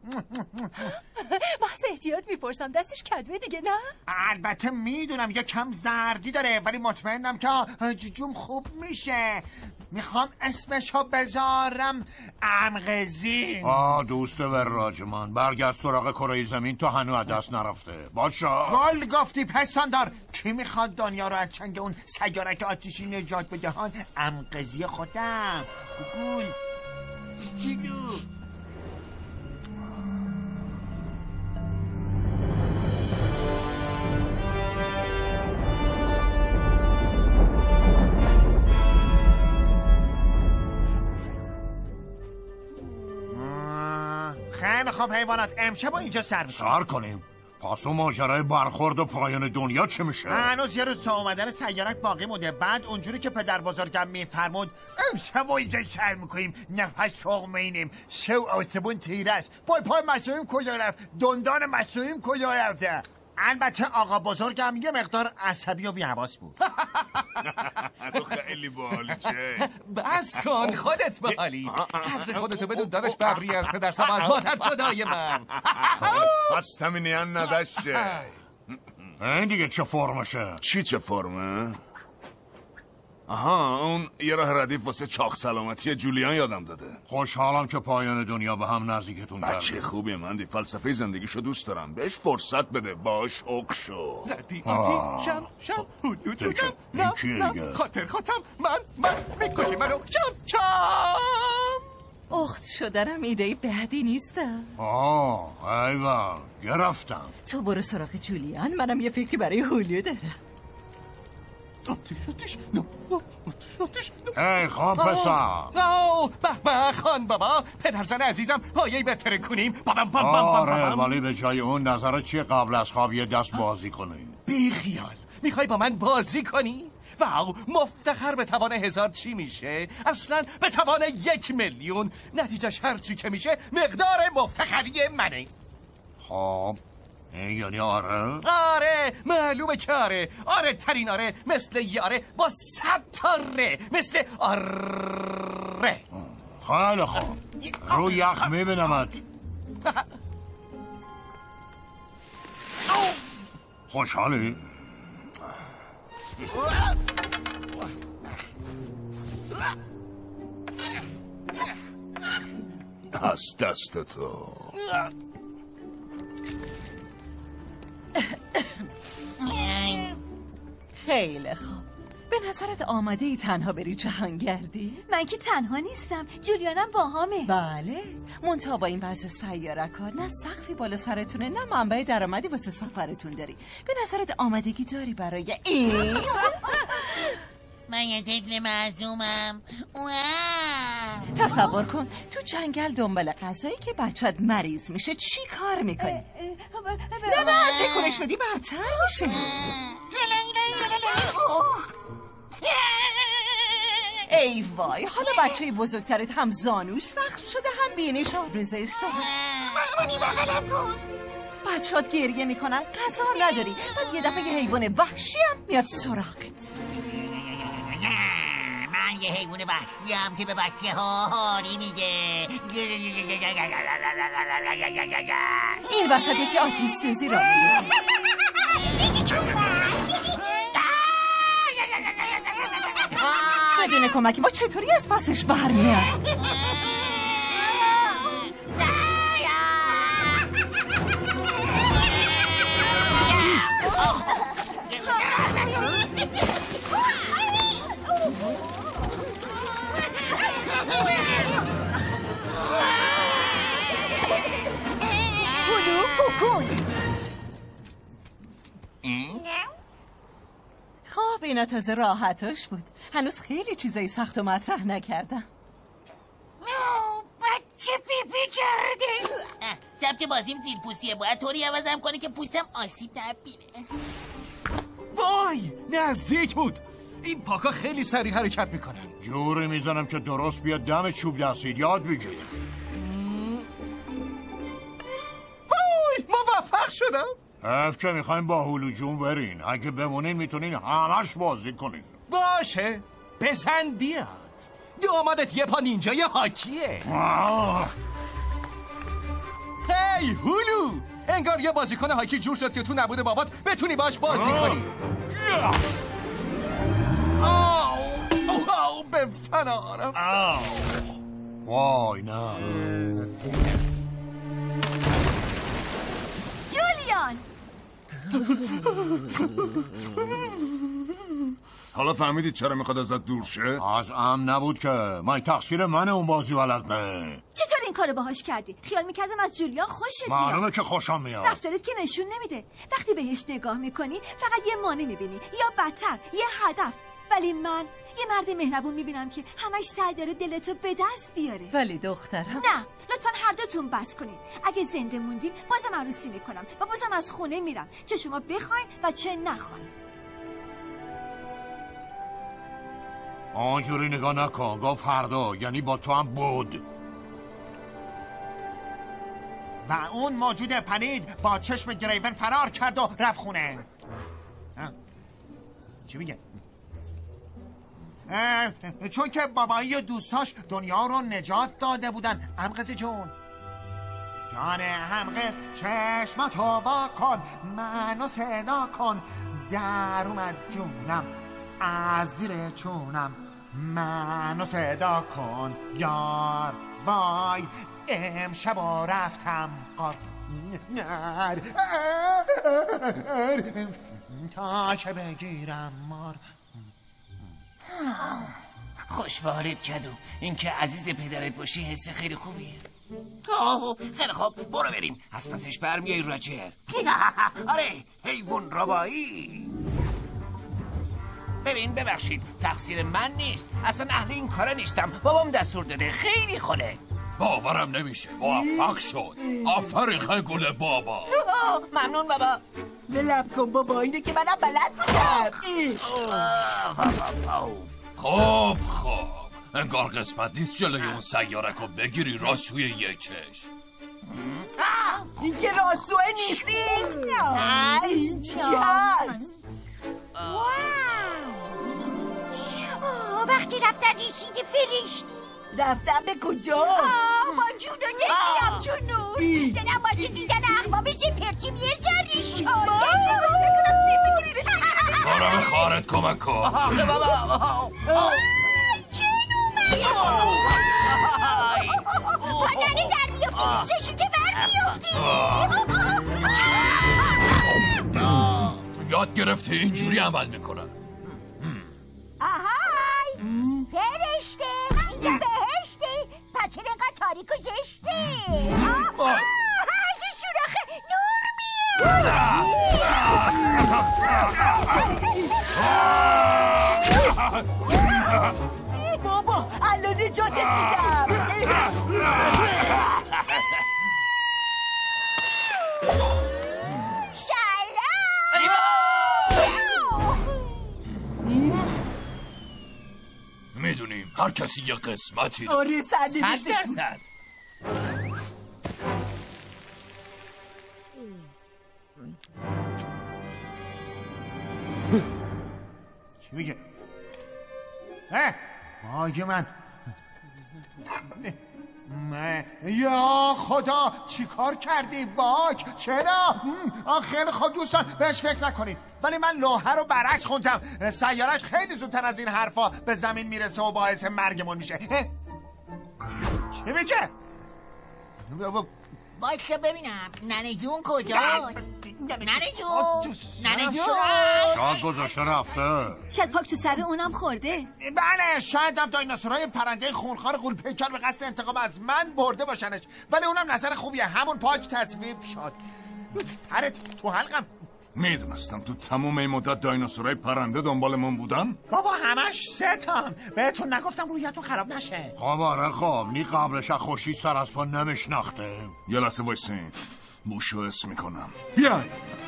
محض احتیاط میپرسم دستش کدوه دیگه نه؟ البته میدونم یه کم زردی داره ولی مطمئنم که جوجوم خوب میشه. میخوام اسمشو بذارم امغزین. آه دوست وراجمان برگرد سراغ کره زمین تا هنو دست نرفته باشه. گل گفتی پستاندار. کی میخواد دنیا رو از چنگ اون سیارک آتیشی نجات بده؟ هان امغزی خودم. گل جلو. خیلی خب حیوانات امشب اینجا سر میکنیم. سر کنیم؟ پس اون ماجرای برخورد و پایان دنیا چه میشه؟ هنوز یه روز تا اومدن سیارک باقی مونده. بعد اونجوری که پدر بزرگم میفرمود امشب اینجا سر میکنیم. نفس فوق مینیم. شو آسمون تیره است. پای پای مسئولیم کجا رفت؟ دندان مسئولیم کجا رفته؟ البته آقا بزرگم یه مقدار عصبی و بی‌حواس بود. تو خیلی باحالی چه؟ بس کن خودت باحالی. قدر خودتو بدون داداش ببری از پدر سم از مادر جدای من. هستمینیان نداشته. این دیگه چه فرمشه؟ چی چه فرمه؟ آها اون یه راه ردیف واسه چاق سلامتی جولیان یادم داده. خوشحالم که پایان دنیا به هم نزدیکتون کرده. بچه خوبی مندی فلسفه زندگیشو دوست دارم. بهش فرصت بده. باش اکشو زدی آتی شم شم هودو چودم این کیه دیگه؟ خاطر خاتم من من میکشی منو چم چم. اخت شدنم ایده بدی نیستم. آه ایوان گرفتم. تو برو سراغ جولیان منم یه فکری برای هولیو دارم. آتیش آتیش نو نو آتیش ای خان پسر. آه به به خان بابا پدرزن عزیزم پایه‌ای بهتره کنیم. بابم بام بام بام آره ولی به جای اون نظرت چیه قبل از خواب یه دست بازی کنیم؟ بی خیال میخوای با من بازی کنی؟ واو مفتخر به توان هزار چی میشه؟ اصلا به توان یک میلیون. نتیجهش هر چی که میشه مقدار مفتخری منه. خب این یعنی آره؟ آره معلومه که آره. آره ترین آره مثل یاره با صد تا ره مثل آره. خیلی خوب رو یخ میبینمت. خوشحالی؟ از دست تو خیلی خوب. به نظرت آماده ای تنها بری جهانگردی؟ من که تنها نیستم جولیانم باهامه. بله منتها با این وضع سیارک ها نه سقفی بالا سرتونه نه منبع درآمدی واسه سفرتون داری. به نظرت آمادگی داری برای این؟ من یه طفل معصومم. تصور کن تو جنگل دنبال غذایی که بچت مریض میشه چی کار میکنی؟ نه نه تکونش بدی بدتر میشه. ای وای حالا بچه بزرگترت هم زانوش سخت شده هم بینیش آبریزش داره. مامانی بغلم کن. بچهات گریه میکنن غذا نداری بعد یه دفعه یه حیوان وحشی هم میاد سراغت. من یه حیوان وحشی هم که به بچه ها حالی میده. این وسط یکی آتیش سوزی را میرسه. بدون کمکی ما چطوری از پسش برمیاد؟ هلو پوکون. خب اینا تازه راحتاش بود. هنوز خیلی چیزای سخت و مطرح نکردم. بچه پیپی کرده. سبک بازیم زیر پوستیه باید طوری عوضم کنه که پوستم آسیب نبینه. وای نزدیک بود. این پاکا خیلی سریع حرکت میکنن. جوری میزنم که درست بیاد دم چوب دستید یاد بگیر. وای موفق شدم. حیف که میخوایم با هلو جون برین. اگه بمونین میتونین همش بازی کنین. باشه بزن بیاد. دامادت یه پا نینجای هاکیه. هی هولو، انگار یه بازیکن هاکی جور شد که تو نبوده بابات بتونی باش بازی کنی. آو آو به فنا رفت. وای نه. جولیان حالا فهمیدید چرا میخواد ازت دور شه؟ از ام نبود که من تقصیر منه اون بازی ولد نه. چطور این کارو باهاش کردی؟ خیال میکردم از جولیان خوشت میاد. معلومه که خوشم میاد. رفتارت که نشون نمیده. وقتی بهش نگاه میکنی فقط یه مانع میبینی یا بدتر یه هدف. ولی من یه مرد مهربون میبینم که همش سعی داره دلتو به دست بیاره. ولی دخترم نه، لطفا هر دوتون بس کنین. اگه زنده موندین بازم عروسی میکنم و بازم از خونه میرم، چه شما بخواین و چه نخواین. آنجوری نگاه نکن، گفت هر دو، یعنی با تو هم بود. و اون موجود پلید با چشم گریون فرار کرد و رفت خونه. چی میگه؟ چون که بابایی و دوستاش دنیا رو نجات داده بودن. همقز جون جان همقز چشماتو وا کن، منو صدا کن، در اومد جونم از زیر چونم، منو صدا کن یار وای امشب و رفتم قار تا که بگیرم مار. خوش به حالت کدو. این که عزیز پدرت باشی حس خیلی خوبیه. آه خیلی خوب، برو بریم. از پسش برمیای راجر. آره حیوان ربایی. ببین ببخشید تقصیر من نیست، اصلا اهل این کارا نیستم، بابام دستور داده. خیلی خوله. باورم نمیشه، موفق شد. آفرین خنگول بابا. ممنون بابا. لب کن بابا، اینه که منم بلد بودم. خب خب انگار قسمت نیست جلوی اون سیارک رو بگیری راسوی یک چشم. این که راسوه نیستیم. این چی هست؟ وقتی رفتن ریشید فرشتی رفتم به کجا؟ با جون و دلیم چونون دلم باشه دیدن اخوابش پرچی میرزاری شد. برو به خواهرت کمک کن. آخه بابا جن اومد پادنه در میفتی ششوته بر میفتی. یاد گرفته اینجوری عمل میکنن. آهای فرشته اینجا بهشته، پس چرا اینقدر تاریک و زشته؟ هرچی شوراخه نور میاد. بابا الان نجاتت میدم. میدونیم هر کسی یه قسمتی داره. آره صد درصد. چی میگه؟ اه وای من یا خدا چی کار کردی باک؟ چرا؟ آه خیلی خوب دوستان بهش فکر نکنین، ولی من لوحه رو برعکس خوندم. سیارش خیلی زودتر از این حرفا به زمین میرسه و باعث مرگمون میشه. چی میگه؟ وایسا ببینم ننه جون کجاست؟ ننه جون ننه جون شاید گذاشته رفته. شاید پاک تو سر اونم خورده. بله شاید هم دایناسورهای پرنده خونخوار غول‌پیکر به قصد انتقام از من برده باشنش، ولی اونم نظر خوبیه. همون پاک تصویب شد. پرت تو حلقم. میدونستم تو تموم این مدت دایناسورهای پرنده دنبال من بودن. بابا همش سه تان. بهتون نگفتم رویتون خراب نشه. خب آره خب نی قبلش خوشی سر از پا نمیشناخته. یه لحظه وایسین، بوشو اسم میکنم. بیای.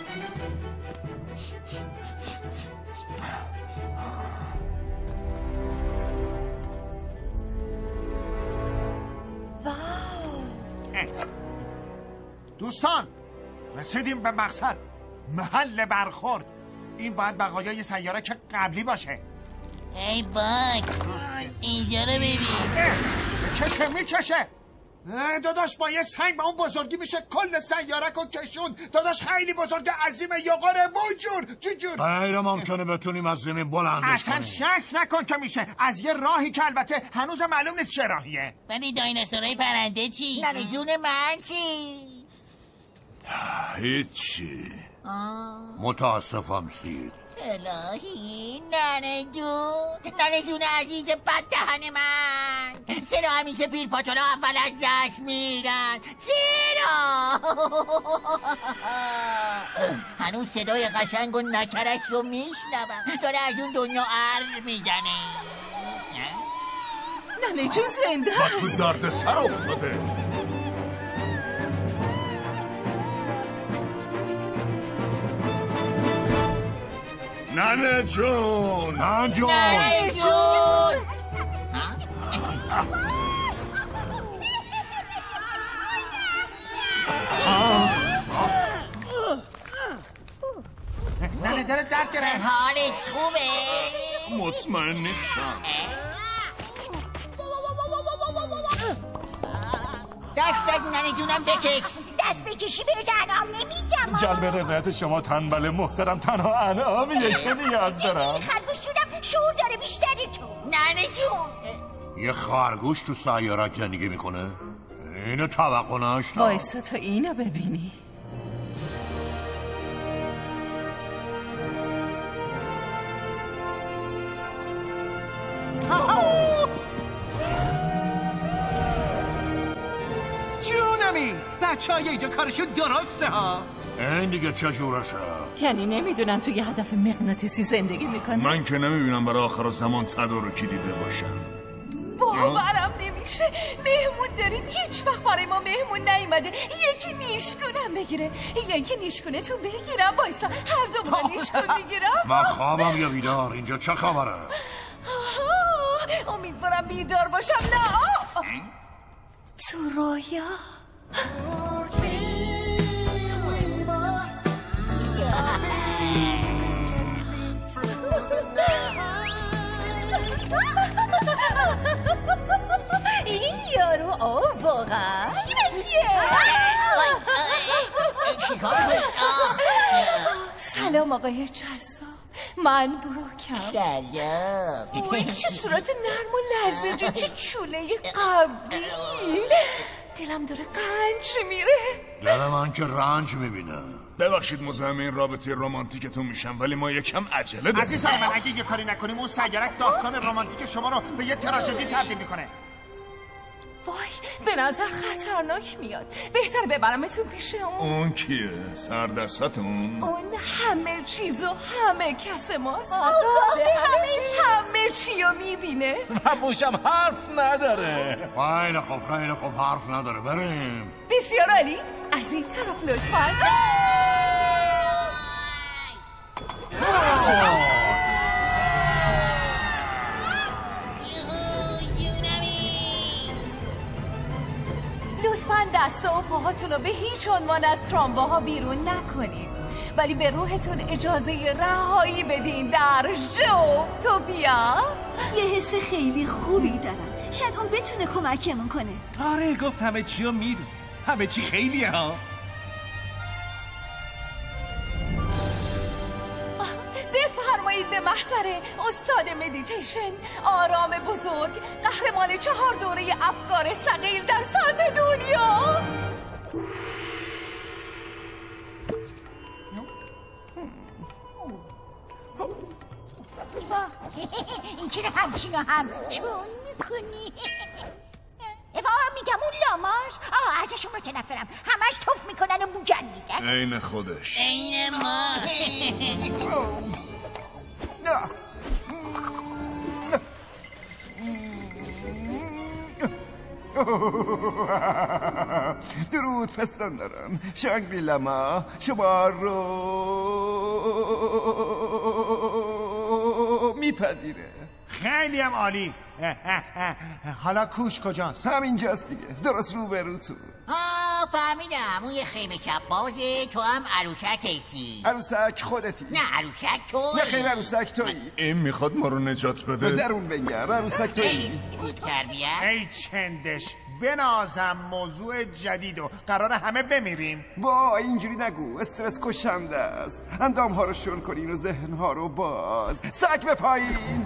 دوستان رسیدیم به مقصد، محل برخورد. این باید بقایای سیاره که قبلی باشه. ای باک اینجا رو ببین. کشه میکشه. داداش با یه سنگ به اون بزرگی میشه کل سیارک و کشون. داداش خیلی بزرگه، عظیمه، یقاره، بوجور جوجور. غیر ممکنه بتونیم از زمین بلندش اصلا کنیم. شک نکن که میشه، از یه راهی که البته هنوز معلوم نیست چه راهیه. ولی دایناسورای پرنده چی؟ ننه جون من چی؟ هیچی. متاسفم سید. الهی ننه جون، ننه جون عزیز بد دهن من، چرا همیشه پیر پاتولا اول از دست میرن؟ چرا؟ هنوز صدای قشنگ و نکرش رو میشنوم، داره از اون دنیا ار میزنه. ننه جون زنده هست. تو درد سر افتاده. ننه جون، ننه جون، ننه جون. ننه داره درد گره. حالش خوبه؟ مطمئن نیستم. دست از ننه جونم بکش. دست بکشی به جهنم نمیدم. جلب رضایت شما تنبل محترم، تنها انعامیه که نیاز دارم. خرگوش جونم شعور داره بیشتری تو. ننه جون، یه خرگوش تو سیارک زندگی میکنه؟ اینو توقع نشتا. وایسا تا اینو ببینی. جونمی بچه های اینجا کارشون درسته ها. این دیگه چه جورشه؟ یعنی نمیدونن توی هدف مغناطیسی زندگی میکنن؟ من که نمیبینم برای آخر زمان تدارکی دیده باشم. باورم نمیشه، مهمون داریم، هیچ وقت برای ما مهمون نیومده. یکی نیشگونم بگیره، یکی نیشگونه تو بگیرم. وایسا هر دو با نیشگون بگیرم. من خوابم یا بیدار؟ اینجا چه خبره؟ امیدوارم بیدار باشم. نه تو رویا. این یارو آه واقعا سلام آقای جزا، من بروکم. سلام. اوه چه صورت نرم و لرزجی، چه چونه قوی. دلم داره قنج میره. دل من که رنج میبینه. ببخشید مزاحم این رابطه رمانتیکتون میشم، ولی ما یکم عجله داریم. عزیزای من اگه یه کاری نکنیم اون سیارک داستان رمانتیک شما رو به یه تراژدی تبدیل میکنه. وای به نظر خطرناک میاد، بهتر ببرمتون پیش اون. اون کیه؟ سردستتون؟ اون همه چیز و همه کس ماست. همه, همه چی رو میبینه. مبوشم حرف نداره. خیلی خوب خیلی خوب، حرف نداره، بریم. بسیار عالی، از این طرف لطفا. لطفاً دستا و پاهاتون رو به هیچ عنوان از ترامواها بیرون نکنید، ولی به روحتون اجازه رهایی بدین در ژئوتوپیا. یه حس خیلی خوبی دارم، شاید اون بتونه کمکمون کنه. آره گفت همه چی رو میدون، همه چی خیلیه ها. بفرمایید به محضر استاد مدیتیشن، آرام بزرگ، قهرمان چهار دوره افکار ثقیل در سطح دنیا. این چرا همچین و همچون میکنی؟ افا میگم اون لاماش، آه ازشون متنفرم، همش توف میکنن و موجن میدن. عین خودش. عین ما. درود پستان دارم، شانگری لاما شما رو میپذیره. خیلی هم عالی. حالا کوش کجاست؟ همینجاست دیگه، درست رو به رو تو. آه فهمیدم اون یه خیمه شب بازه، تو هم عروسکشی. عروسک خودتی. نه عروسک توی. نه خیلی عروسک تویی. این میخواد ما رو نجات بده. درون بنگر عروسک تویی. بود تربیت. ای چندش بنازم موضوع جدیدو قرار همه بمیریم. وای اینجوری نگو، استرس کشنده است. اندام ها رو شل کنین و ذهن ها رو باز. سگ به پایین.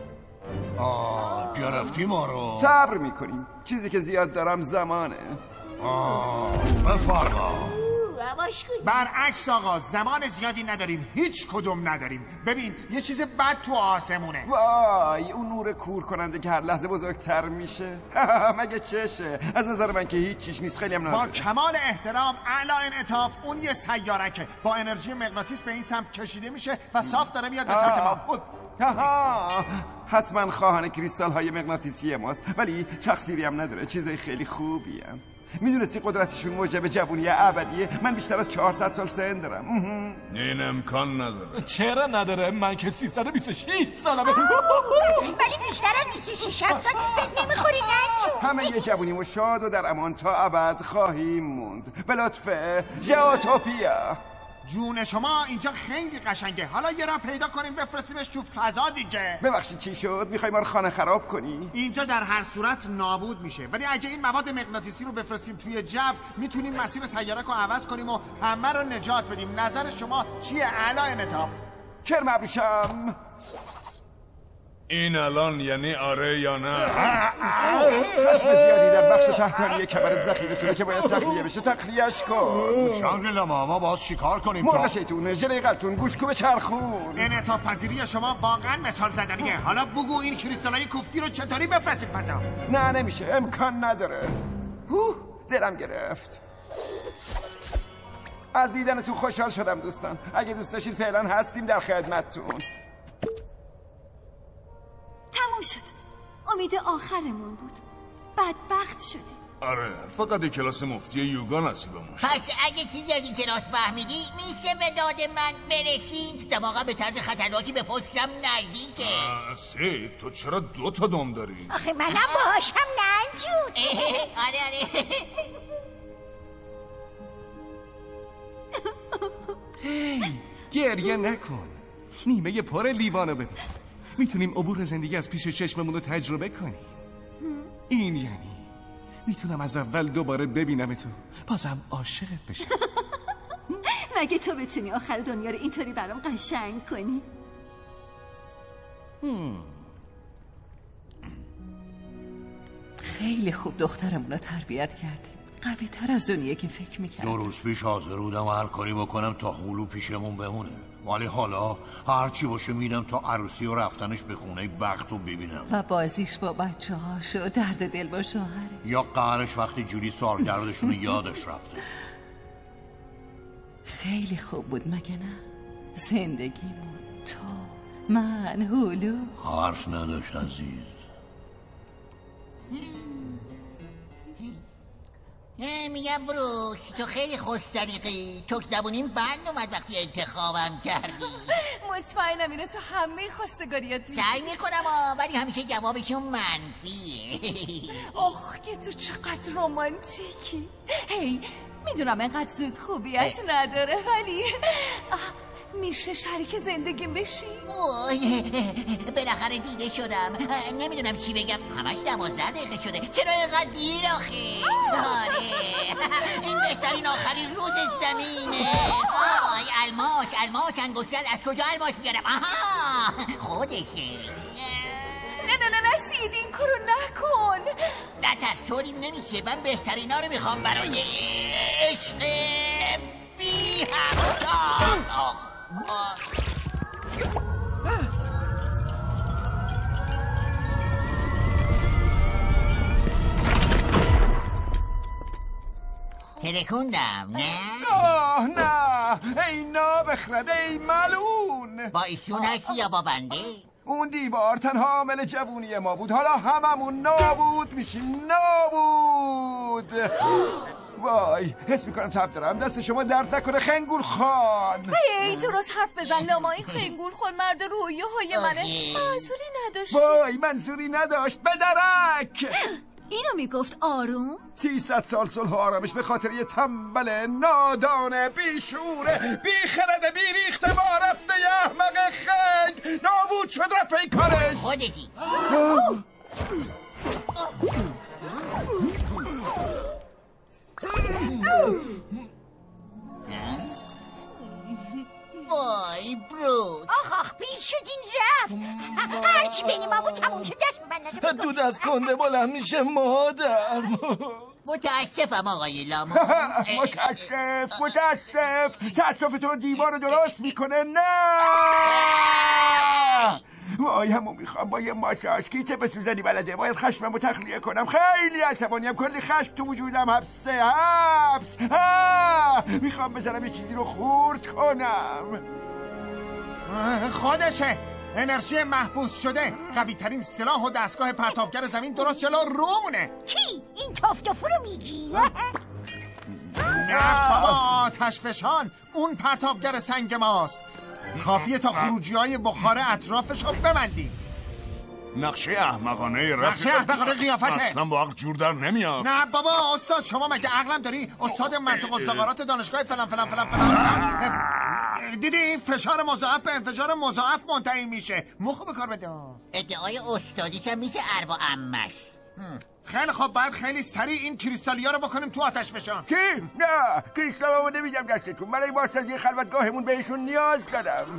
آه گرفتی ما رو. صبر میکنیم، چیزی که زیاد دارم زمانه. آه بفرما. برعکس آقا، زمان زیادی نداریم، هیچ کدوم نداریم. ببین یه چیز بد تو آسمونه. وای اون نور کور کننده که هر لحظه بزرگتر میشه. مگه چشه؟ از نظر من که هیچ چیز نیست، خیلی هم نازه. با کمال احترام اعلی انعطاف، اون یه سیارکه با انرژی مغناطیس به این سمت کشیده میشه و صاف داره میاد به سمت ما. آها حتما خواهان کریستال های مغناطیسی ماست، ولی تقصیری هم نداره، چیزای خیلی خوبی هم. میدونستی قدرتشون موجب جوونی ابدیه؟ من بیشتر از چهارصد سال سن دارم. این امکان نداره. چرا نداره؟ من که سیصد و بیست و شش سالمه. ولی بیشتر از بیست و شش سال فکر نمیخوری ننجو. همه یه جوونیم و شاد و در امان تا ابد خواهیم موند. به لطف ژئوتوپیا. جون شما اینجا خیلی قشنگه، حالا یه راه پیدا کنیم بفرستیمش تو فضا دیگه. ببخشید چی شد؟ میخوای ما رو خانه خراب کنی؟ اینجا در هر صورت نابود میشه، ولی اگه این مواد مغناطیسی رو بفرستیم توی جو میتونیم مسیر سیاره رو عوض کنیم و همه رو نجات بدیم. نظر شما چیه اعلی انعطاف؟ کرم ابریشم. این الان یعنی آره یا نه؟ خشم زیادی در بخش تحتانی کمرت ذخیره شده که باید تخلیه بشه، تخلیهش کن. شانگریلا ما باز چیکار کنیم؟ مرغ شیطون، ژله قلتون، گوشکوب چرخون. انعطاف پذیری شما واقعا مثال زدنیه. حالا بگو این کریستالای کوفتی رو چطوری بفرستیم فضا؟ نه نمیشه، امکان نداره. هوه دلم گرفت. از دیدنتون خوشحال شدم دوستان. اگه دوست داشتید فعلا هستیم در خدمتتون. تموم شد. امید آخرمون بود. بدبخت شدیم. آره فقط کلاس مفتی یوگا نصیبمون شد. پس اگه چیزی از این کلاس فهمیدی میشه به داد من برسی؟ دماغم به طرز خطرناکی به پشتم نزدیکه. سید تو چرا دو تا دم داری؟ آخه منم باهاشم ننجون. آره آره. هی گریه نکن، نیمه پر لیوانو ببین. میتونیم عبور زندگی از پیش چشممون رو تجربه کنیم. این یعنی میتونم از اول دوباره ببینم تو، بازم عاشقت بشم. مگه تو بتونی آخر دنیا رو اینطوری برام قشنگ کنی؟ خیلی خوب دخترمون رو تربیت کردیم، قوی تر از اونیه که فکر میکردم. دو روز پیش حاضر بودم هر کاری بکنم تا هولو پیشمون بمونه، ولی حالا هرچی باشه میرم تا عروسی و رفتنش به خونه بخت رو ببینم. و بازیش با بچه هاش و درد دل با شوهره، یا قهرش وقتی جولی سالگردشون رو یادش رفته. خیلی خوب بود مگه نه؟ زندگیمون، تو، من، هولو. حرف نداشت عزیز. میگم بروش تو خیلی خوش طریقی، تو زبونیم بند اومد وقتی انتخابم کردی. مطمئنم اینو تو همه خواستگاریات دیدی. سعی میکنم آه، ولی همیشه جوابشون منفیه. آخ که تو چقدر رومانتیکی. هی میدونم اینقدر زود خوبیت نداره، ولی میشه شریک زندگیم بشی؟ وای بالاخره دیده شدم. نمیدونم چی بگم، همش دوازده دقیقه شده، چرا اینقدر دیر آخه؟ آره این بهترین آخرین روز زمینه. آی الماس الماس انگشتر از کجا الماس بیارم؟ آها خودشه. نه نه نه نه سید این کارو نکن. نه طوریم نمیشه، من بهترین ها رو میخوام برای عشق بی همتا. ترکوندم نه؟ آه نه ای نابخرد ای ملعون. با ایشون هستی یا با بنده؟ اون دیوار تنها عامل جوونی ما بود، حالا هممون نابود میشیم، نابود. وای حس میکنم تب دارم، دست شما درد نکنه خنگول خان. هی درست حرف بزن لاما، این خنگول خان مرد رویه های منه، منظوری نداشت. وای منظوری نداشت، به درک. اینو میگفت آروم؟ سیصد سال صلح و آرامش به خاطر یه تنبل نادانه بیشوره بیخرده بیریخته با رفته یه احمق خنگ نابود شد رفت این کارش. خودتی وای بروت آخ آخ پیر شد این رفت. هرچی بین ما بود تموم شد دست ببند نشه. دود از کنده بلند میشه مادر. متاسفم آقای لاما. متاسف متاسف تاسفتون دیوار رو درست میکنه. نه وای همون میخوام با یه ماساژ کیچه بسوزنی بلده. باید خشممو تخلیه کنم. خیلی عصبانیم. کلی خشم تو وجودم. حبسه حبس ها. میخوام بزنم یه چیزی رو خورد کنم. خودشه انرژی محبوس شده. قوی ترین سلاح و دستگاه پرتابگر زمین درست جلو رومونه. کی؟ این تفتفو رو میگی؟ نه بابا آتش فشان. اون پرتابگر سنگ ماست. کافیه تا خروجی های بخار اطرافش رو ببندیم. نقشه احمقانه رفت. نقشه احمقانه قیافته. اصلا با عقل جور در نمیاد. نه بابا استاد شما مگه عقلم داری؟ استاد منطق الزغارات دانشگاه فلان فلان فلان فلان. دیدی فشار مضاعف به انفجار مضاعف منتهی میشه. مخو به کار بده. ادعای استادیش هم میشه اروا عمش. خیلی خوب باید خیلی سریع این کریستالیا رو بکنیم تو آتش فشان. چی؟ نه کریستالامو نمیدم دستتون. برای بازسازی خلوتگاهمون بهشون نیاز دارم.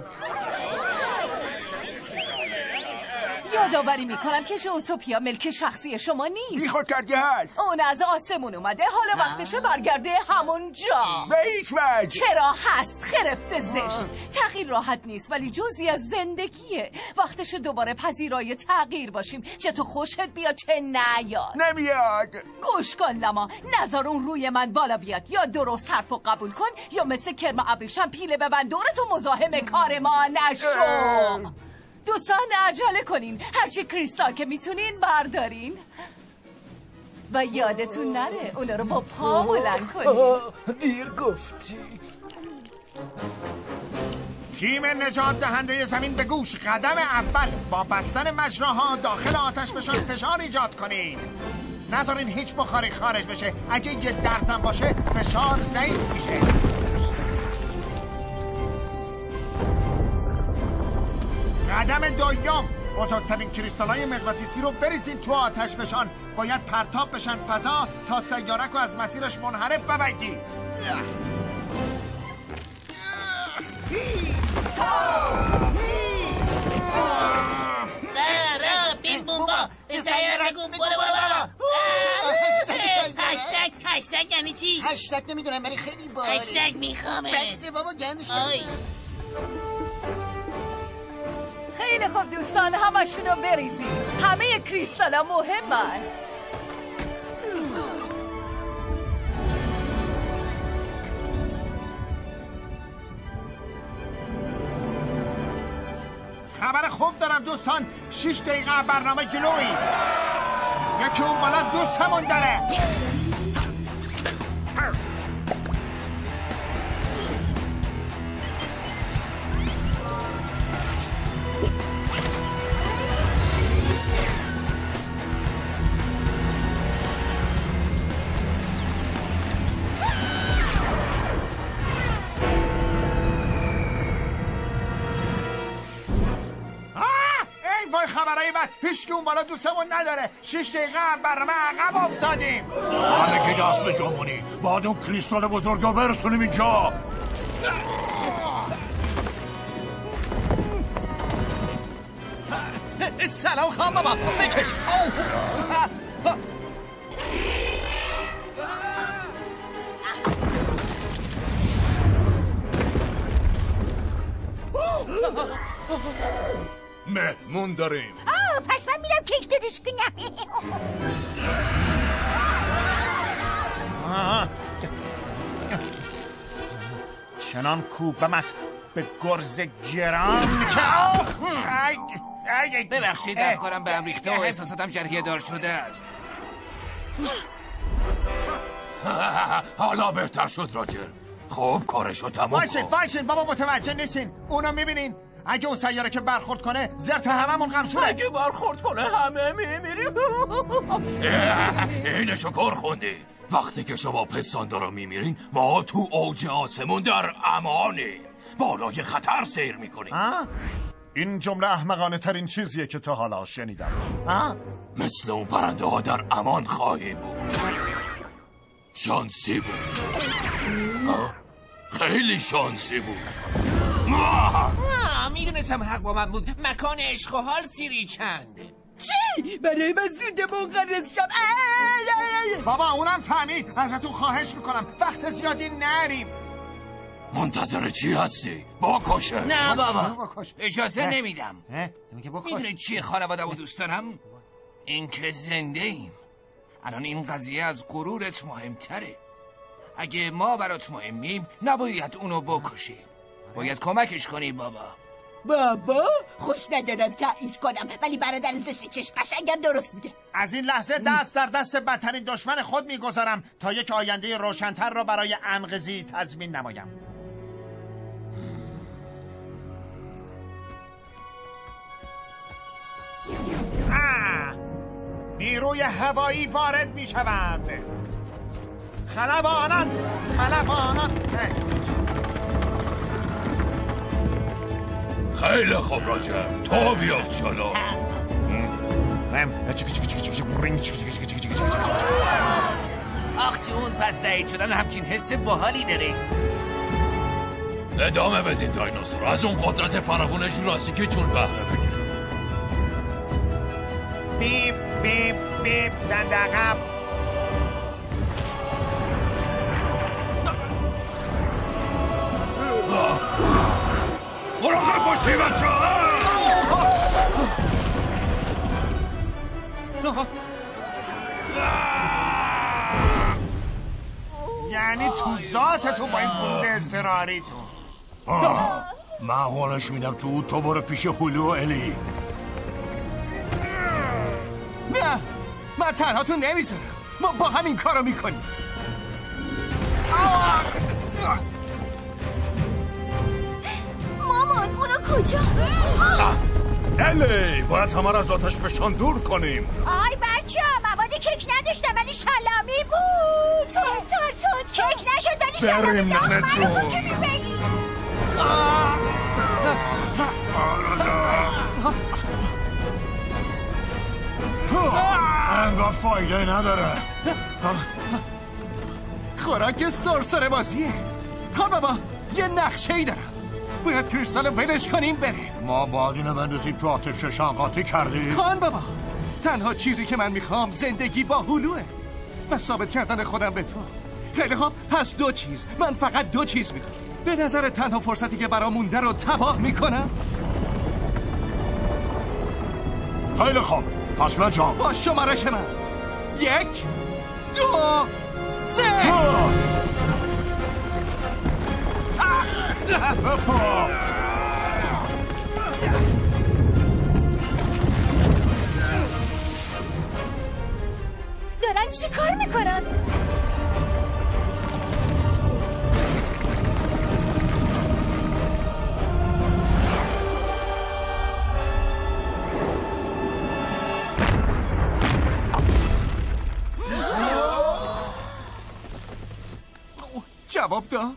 یادآوری میکنم که اوتوپیا ملک شخصی شما نیست. بی خود کردی هست. اون از آسمون اومده. حالا وقتشه برگرده همون جا. به هیچ وجه. چرا هست خرفت زشت. تغییر راحت نیست ولی جزئی از زندگیه. وقتشه دوباره پذیرای تغییر باشیم. چه تو خوشت بیاد چه نیاد. نمیاد. گوش کن لما. نظر اون روی من بالا بیاد. یا درست حرف و قبول کن یا مثل کرم ابریشم پیله ببند دورتو مزاحم کار ما نشو. دوستان عجله کنین. هرچی کریستال که میتونین بردارین و یادتون نره اونا رو با پا بلند کنین. دیر گفتی. تیم نجات دهنده زمین به گوش. قدم اول با بستن مجراها داخل آتش فشان فشار ایجاد کنین. نذارین هیچ بخاری خارج بشه. اگه یه درزم باشه فشار ضعیف میشه. قدم دوم بزرگترین کریستالای مغناطیسی رو بریزین تو آتش فشان. باید پرتاب بشن فضا تا سیارک رو از مسیرش منحرف ببندی. برا بیم بومبا سیارک برو برو برو. هشتگ هشتگ یعنی چی؟ هشتگ نمیدونم ولی خیلی باره. هشتگ میخوامه. بسته بابا گندش نمیدونم. خیلی خوب دوستان همشون رو بریزید. همه کریستال ها مهمن. خبر خوب دارم دوستان. شش دقیقه برنامه جلوی. یکی اون بالا دوستمون داره. خبرهای بد. هیچ که اون بالا دوستمون نداره. شش دقیقه برنامه عقب افتادیم. حالا که دست به جمونی باید اون کریستال بزرگ رو برسونیم اینجا. سلام خان بابا بکش. مهمون داریم. آه پس من میرم کیک درست کنم. چنان کوبمت به گرز گران که ببخشید افکارم به هم ریخته و احساساتم جرحیه دار شده است. حالا بهتر شد راجر. خب کارشو تموم کن. وایسید وایسید بابا متوجه نیستین. اونا میبینین اگه اون سیاره که برخورد کنه زرت هممون قمصوره. اگه برخورد کنه همه میمیریم. اینشو کار خوندی. وقتی که شما پستاندا رو میمیرین ما تو اوج آسمون در امانیم، بالای خطر سیر میکنیم. این جمله احمقانه ترین چیزیه که تا حالا شنیدم. مثل اون پرنده ها در امان خواهیم بود. شانسی بود. خیلی شانسی بود. میدونستم حق با من بود. مکان عشق و حال سیری چنده. چی؟ برای من زودمون قرص شم. بابا اونم فهمید. ازتون خواهش میکنم وقت زیادی نریم. منتظر چی هستی؟ بکشه. نه بابا اجازه نمیدم. میدونی میدونی چیه خانواده و دوست دارم؟ این که زنده ایم. الان این قضیه از غرورت مهمتره. اگه ما برات مهمیم نباید اونو بکشی. باید کمکش کنی بابا. بابا خوش ندارم تایید کنم ولی برادر زشت چشم قشنگم درست میده. از این لحظه دست در دست بدترین دشمن خود میگذارم تا یک آینده روشن‌تر را برای انقضی تضمین نمایم. نیروی هوایی وارد می شود. خلبانان خلبانان. خیلی خوب راجر تو بیافت جلو. آخ جون پس ضعیف شدن همچین حس باحالی داره. ادامه بدین دایناسور، از اون قدرت فراوونش راستیکیتون بهره بگیر. بیب بیب بیب دندقب. مراقب باشی بچه ها. یعنی تو ذاتتون با این فرود اضطراریتون. من حالش میدم تو تو برو پیش هلو و الی. نه من تنها تو نمیذارم. ما با همین کارو میکنیم. مامان اونا کجا؟ الی باید همه را از آتش فشان دور کنیم. آی بچه مواد کیک نداشتم ولی شلامی بود. تو تو تو کیک نشد ولی شلامی داشت. بریم ننه جون. انگار فایده نداره. خوراک سرسره بازیه. ها بابا یه نقشه ای دارم. باید کریستال ولش کنیم بره. ما باید اینو بندازیم تو آتش فشان قاطی کردیم. کان بابا تنها چیزی که من میخوام زندگی با هلوه و ثابت کردن خودم به تو. خیلی خوب پس دو چیز. من فقط دو چیز میخوام. به نظر تنها فرصتی که برام مونده رو تباه میکنم. خیلی خوب پس بجام با شمارش من یک دو سه. دارن چی کار میکنن؟ جواب داد.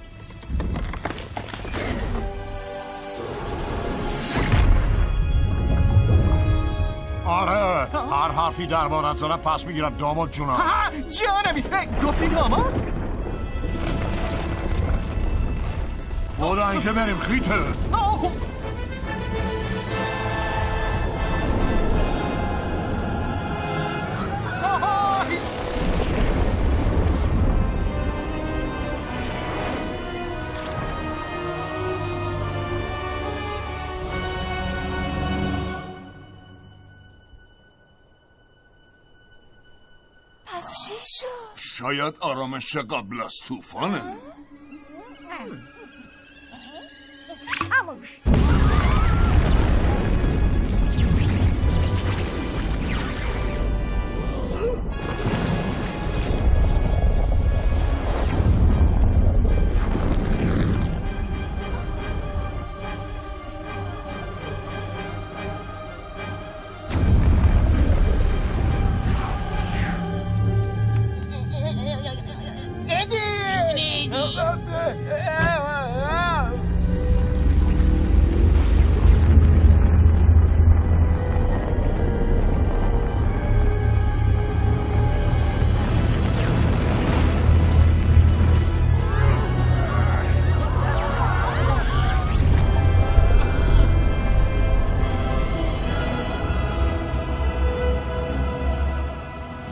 آره هر حرفی دربارت زنم پس میگیرم داماد جونم. جانمی گفتی داماد؟ بودا اینکه بریم خیته. پس چی شد؟ شاید آرامش قبل از طوفانه. خاموش.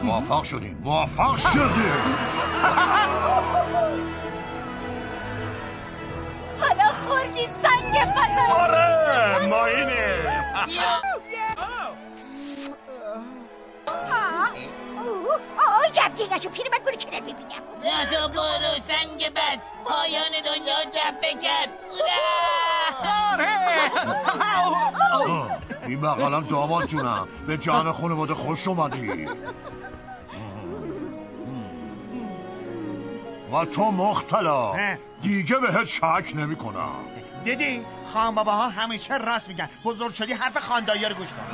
موفق شدیم موفق شدیم. حالا خوردی سنگ فضا. آره ما اینه. آه جفگیر نشو پیرمرد برو کنار ببینم. نه تو برو سنگ بد پایان دنیا جبه کرد. این بقالم داماد جونم به جان خانواده خوش اومدی. و تو مختلا دیگه بهت شک نمی کنم. دیدی خان بابا ها همیشه راست میگن. بزرگ شدی حرف خاندایی رو گوش کن.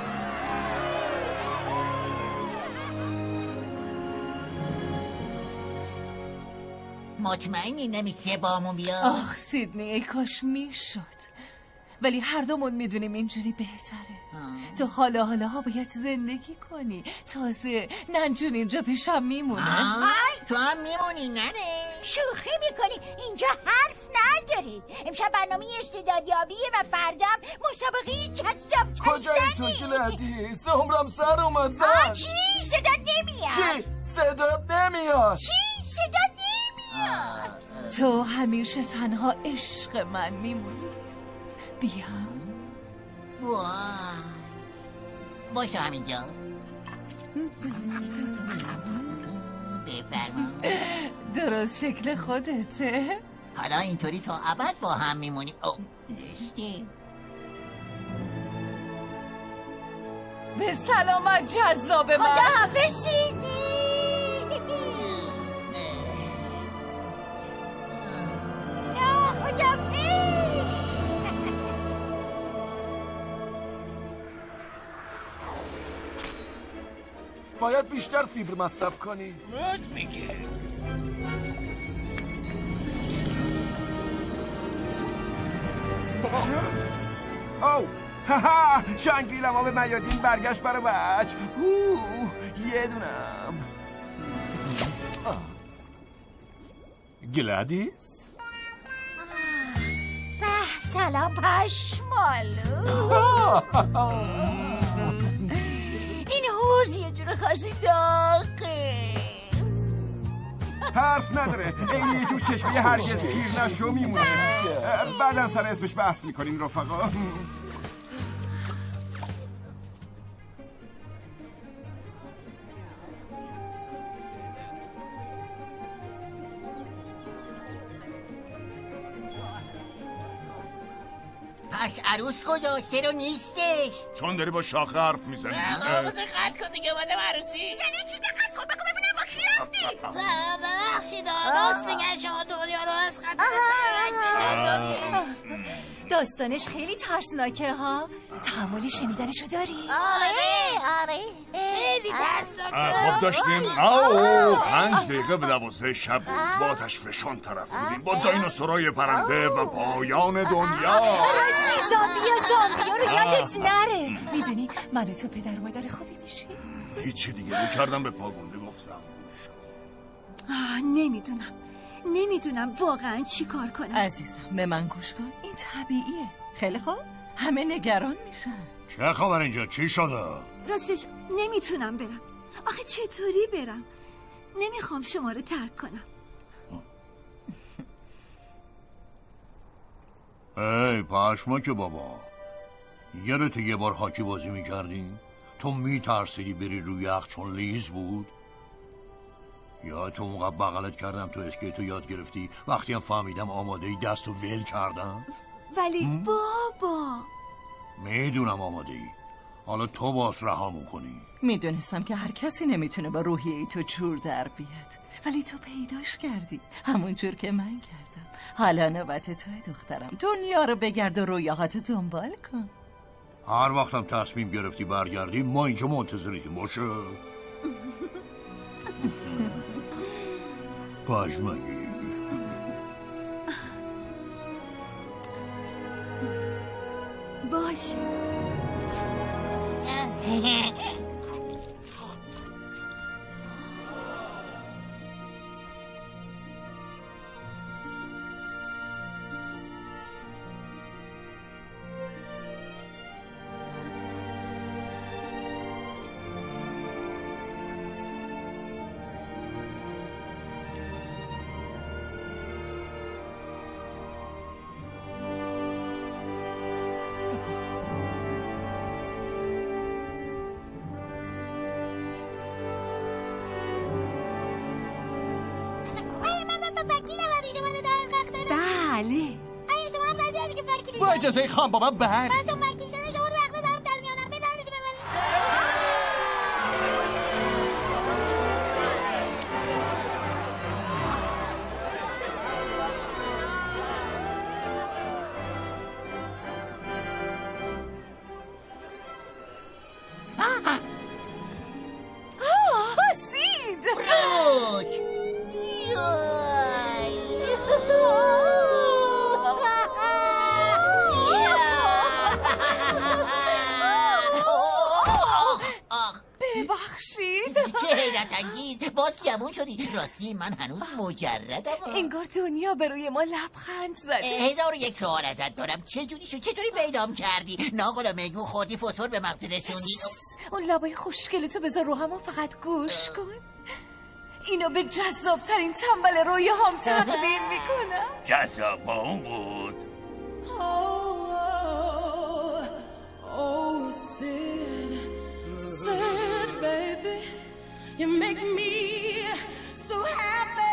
مطمئنی نمیشه بامون بیاد؟ آخ سیدنی ای کاش میشد، ولی هر دومون میدونیم اینجوری بهتره. تو حالا حالا ها باید زندگی کنی. تازه ننجون اینجا پیشم میمونه. تو هم میمونی ننه؟ شوخی میکنی اینجا حرف نداری. امشب برنامه استعدادیابیه و فردم مسابقه جذاب کجایی تو گلادیس؟ عمرم سر اومد زن. آه چی؟ صدات نمیاد. چی؟ صدات نمیاد. چی؟ صدات نمیاد. تو همیشه تنها عشق من میمونی. بیا. واه باشه همینجا. بفرما. درست شکل خودته. حالا اینطوری تا ابد با هم میمونیم. به سلامت جذاب من. خدا حافظ سیدنی. نه خدا حافظ. باید بیشتر فیبر مصرف کنی. راست میگه. او هاها شنگریلم ها به میادین برگشت برای بچ. یه دونم. گلادیس به سلام پشمالو. این حوز یه جور خاصی داغه. حرف نداره. این یه جور چشمه هرگز پیر نشو میمونه. بعدا سر اسمش بحث میکنیم رفقا. پس عروس گذاشته رو نیستش. چون داری با شاخه حرف میزنی. آقا بزر قد کن دیگه اومدم عروسی. یعنی چی دقت کن بگو ببینم با کی رفتی. ببخشید راست میگن شما دنیا رو از خط داستانش خیلی ترسناکه ها. تحمل شنیدنشو داری؟ آره آره خیلی ترسناکه. خب داشتیم او پنج دقیقه به دوازده شب بود. با آتش فشان طرف بودیم با دایناسورای پرنده و پایان دنیا. راستی زامبیا زامبیا رو یادت نره. میدونی من و تو پدر و مادر خوبی میشیم. هیچی دیگه رو کردم به پاگونده گفتم. آه نمیدونم نمیدونم واقعا چی کار کنم. عزیزم به من گوش کن. این طبیعیه. خیلی خوب همه نگران میشن. چه خبر اینجا چی شده؟ راستش نمیتونم برم. آخه چطوری برم؟ نمیخوام شما رو ترک کنم. ای پشما که بابا یادت یه بار هاکی بازی میکردیم؟ تو میترسیدی بری روی یخ چون لیز بود؟ یا تو موقع بغلت کردم تو اسکیتو یاد گرفتی وقتی هم فهمیدم آماده ای دستو ول کردم؟ ولی بابا میدونم آماده ای. حالا تو باز رهامون کنی. میدونستم که هر کسی نمیتونه با روحیه تو جور در بیاد، ولی تو پیداش کردی همون جور که من کردم. حالا نوبت توی دخترم. دنیا رو بگرد و رویاهاتو دنبال کن. هر وقتم تصمیم گرفتی برگردی ما اینجا منتظریم باشه. پشمگی باشه. بله. با اجازه خان بابا بله. باز جوون شدی. راستی من هنوز مجردم. انگار دنیا به روی ما لبخند زده. هزار و یک سوال ازت دارم. چه جوری شد؟ چطوری پیدام کردی؟ ناقلا میگو خودی فسفر به مغز رسوندی. اون لبای خوشگل تو بذار رو هم فقط گوش کن. اینو به جذاب ترین تنبل روی هم تقدیم میکنم. جذاب با اون بود. Oh, Sid, Sid, baby, you make me so happy.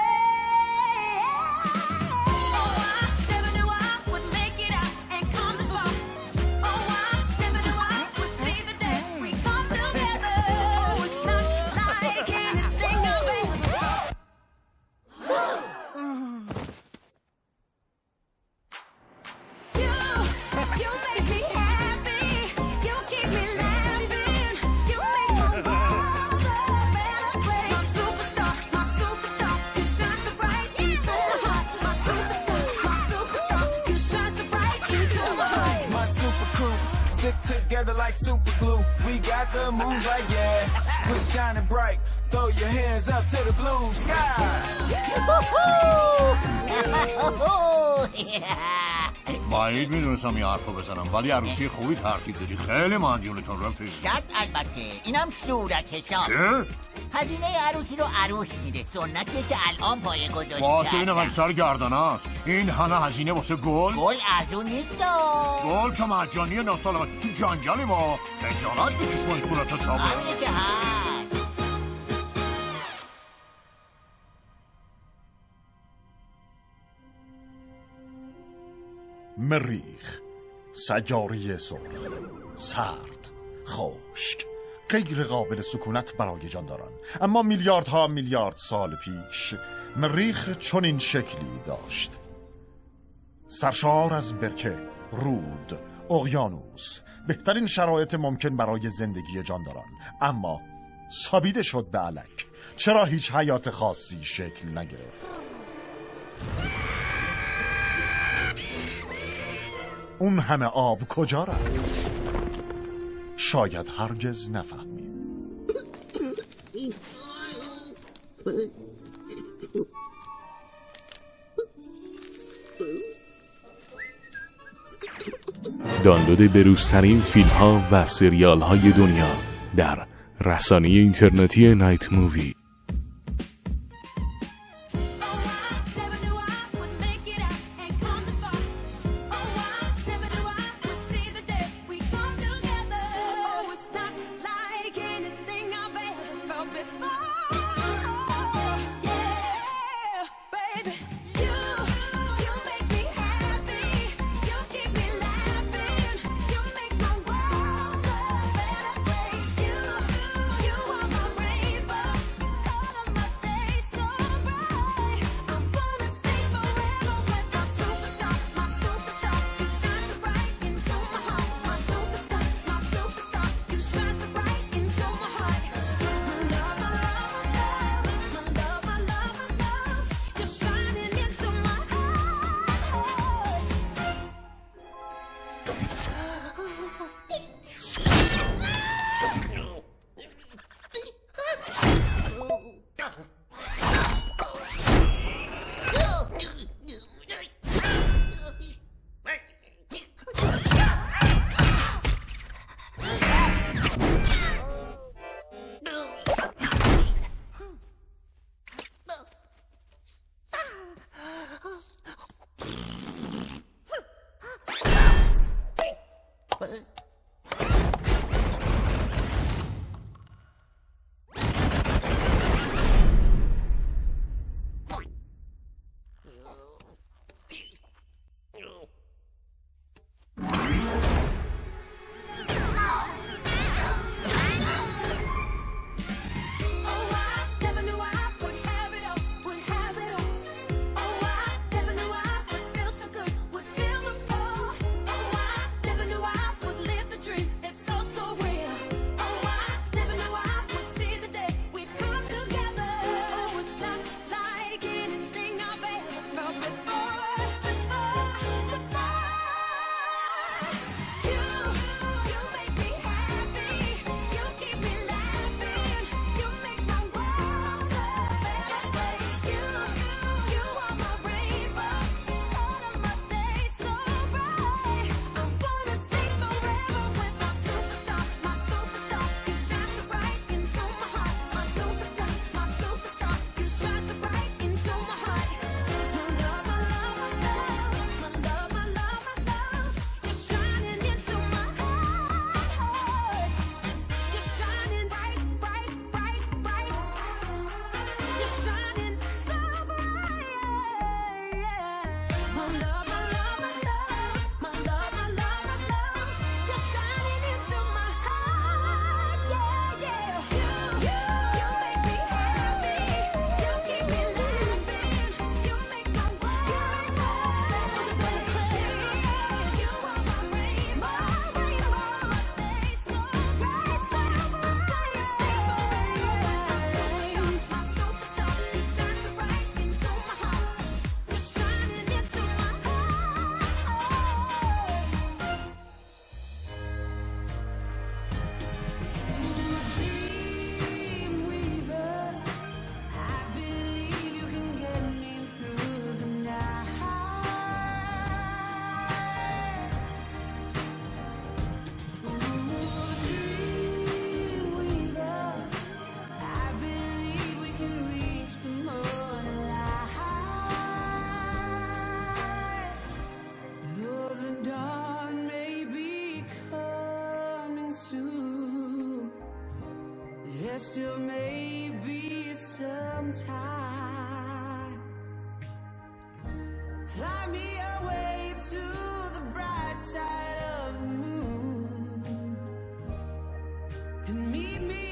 Oh, I never knew I would make it out and come this far. Oh, I never knew I would see the day we come together. Oh, it's not like anything I've ever thought. You, you make me happy. You keep me laughing. You make my world a better place. My superstar, my superstar, you shine so bright into my heart. My superstar, my superstar, you shine so bright into my heart. My super crew stick together like super glue. We got the moves like yeah, we're shining bright. Throw your hands up to the blue sky. باید میدونستم یه حرف رو بزنم ولی عروسی خوبی ترتیب دادی. خیلی مندیونتون رفیق. شد البته. اینم صورت حساب. چه؟ هزینه عروسی رو عروس میده. سنتیه که الان پایه گذاری واسه این کردن. ولی سر گردانه است. این همه هزینه واسه گل؟ گل ارزون نیست. گل که مجانی ناسالمت تو جنگلی ما. تجارت بکش با این صورت حسابه. همینه که هست. مریخ، سیاره سرخ، سرد، خشک، غیر قابل سکونت برای جانداران. اما میلیاردها میلیارد سال پیش مریخ چنین شکلی داشت: سرشار از برکه، رود، اقیانوس، بهترین شرایط ممکن برای زندگی جانداران. اما سابیده شد به الک. چرا هیچ حیات خاصی شکل نگرفت؟ اون همه آب کجا رفت؟ شاید هرگز نفهمیم. دانلود بروزترین فیلم ها و سریال های دنیا در رسانه اینترنتی نایت مووی. there still may be some time. Fly me away to the bright side of the moon and meet me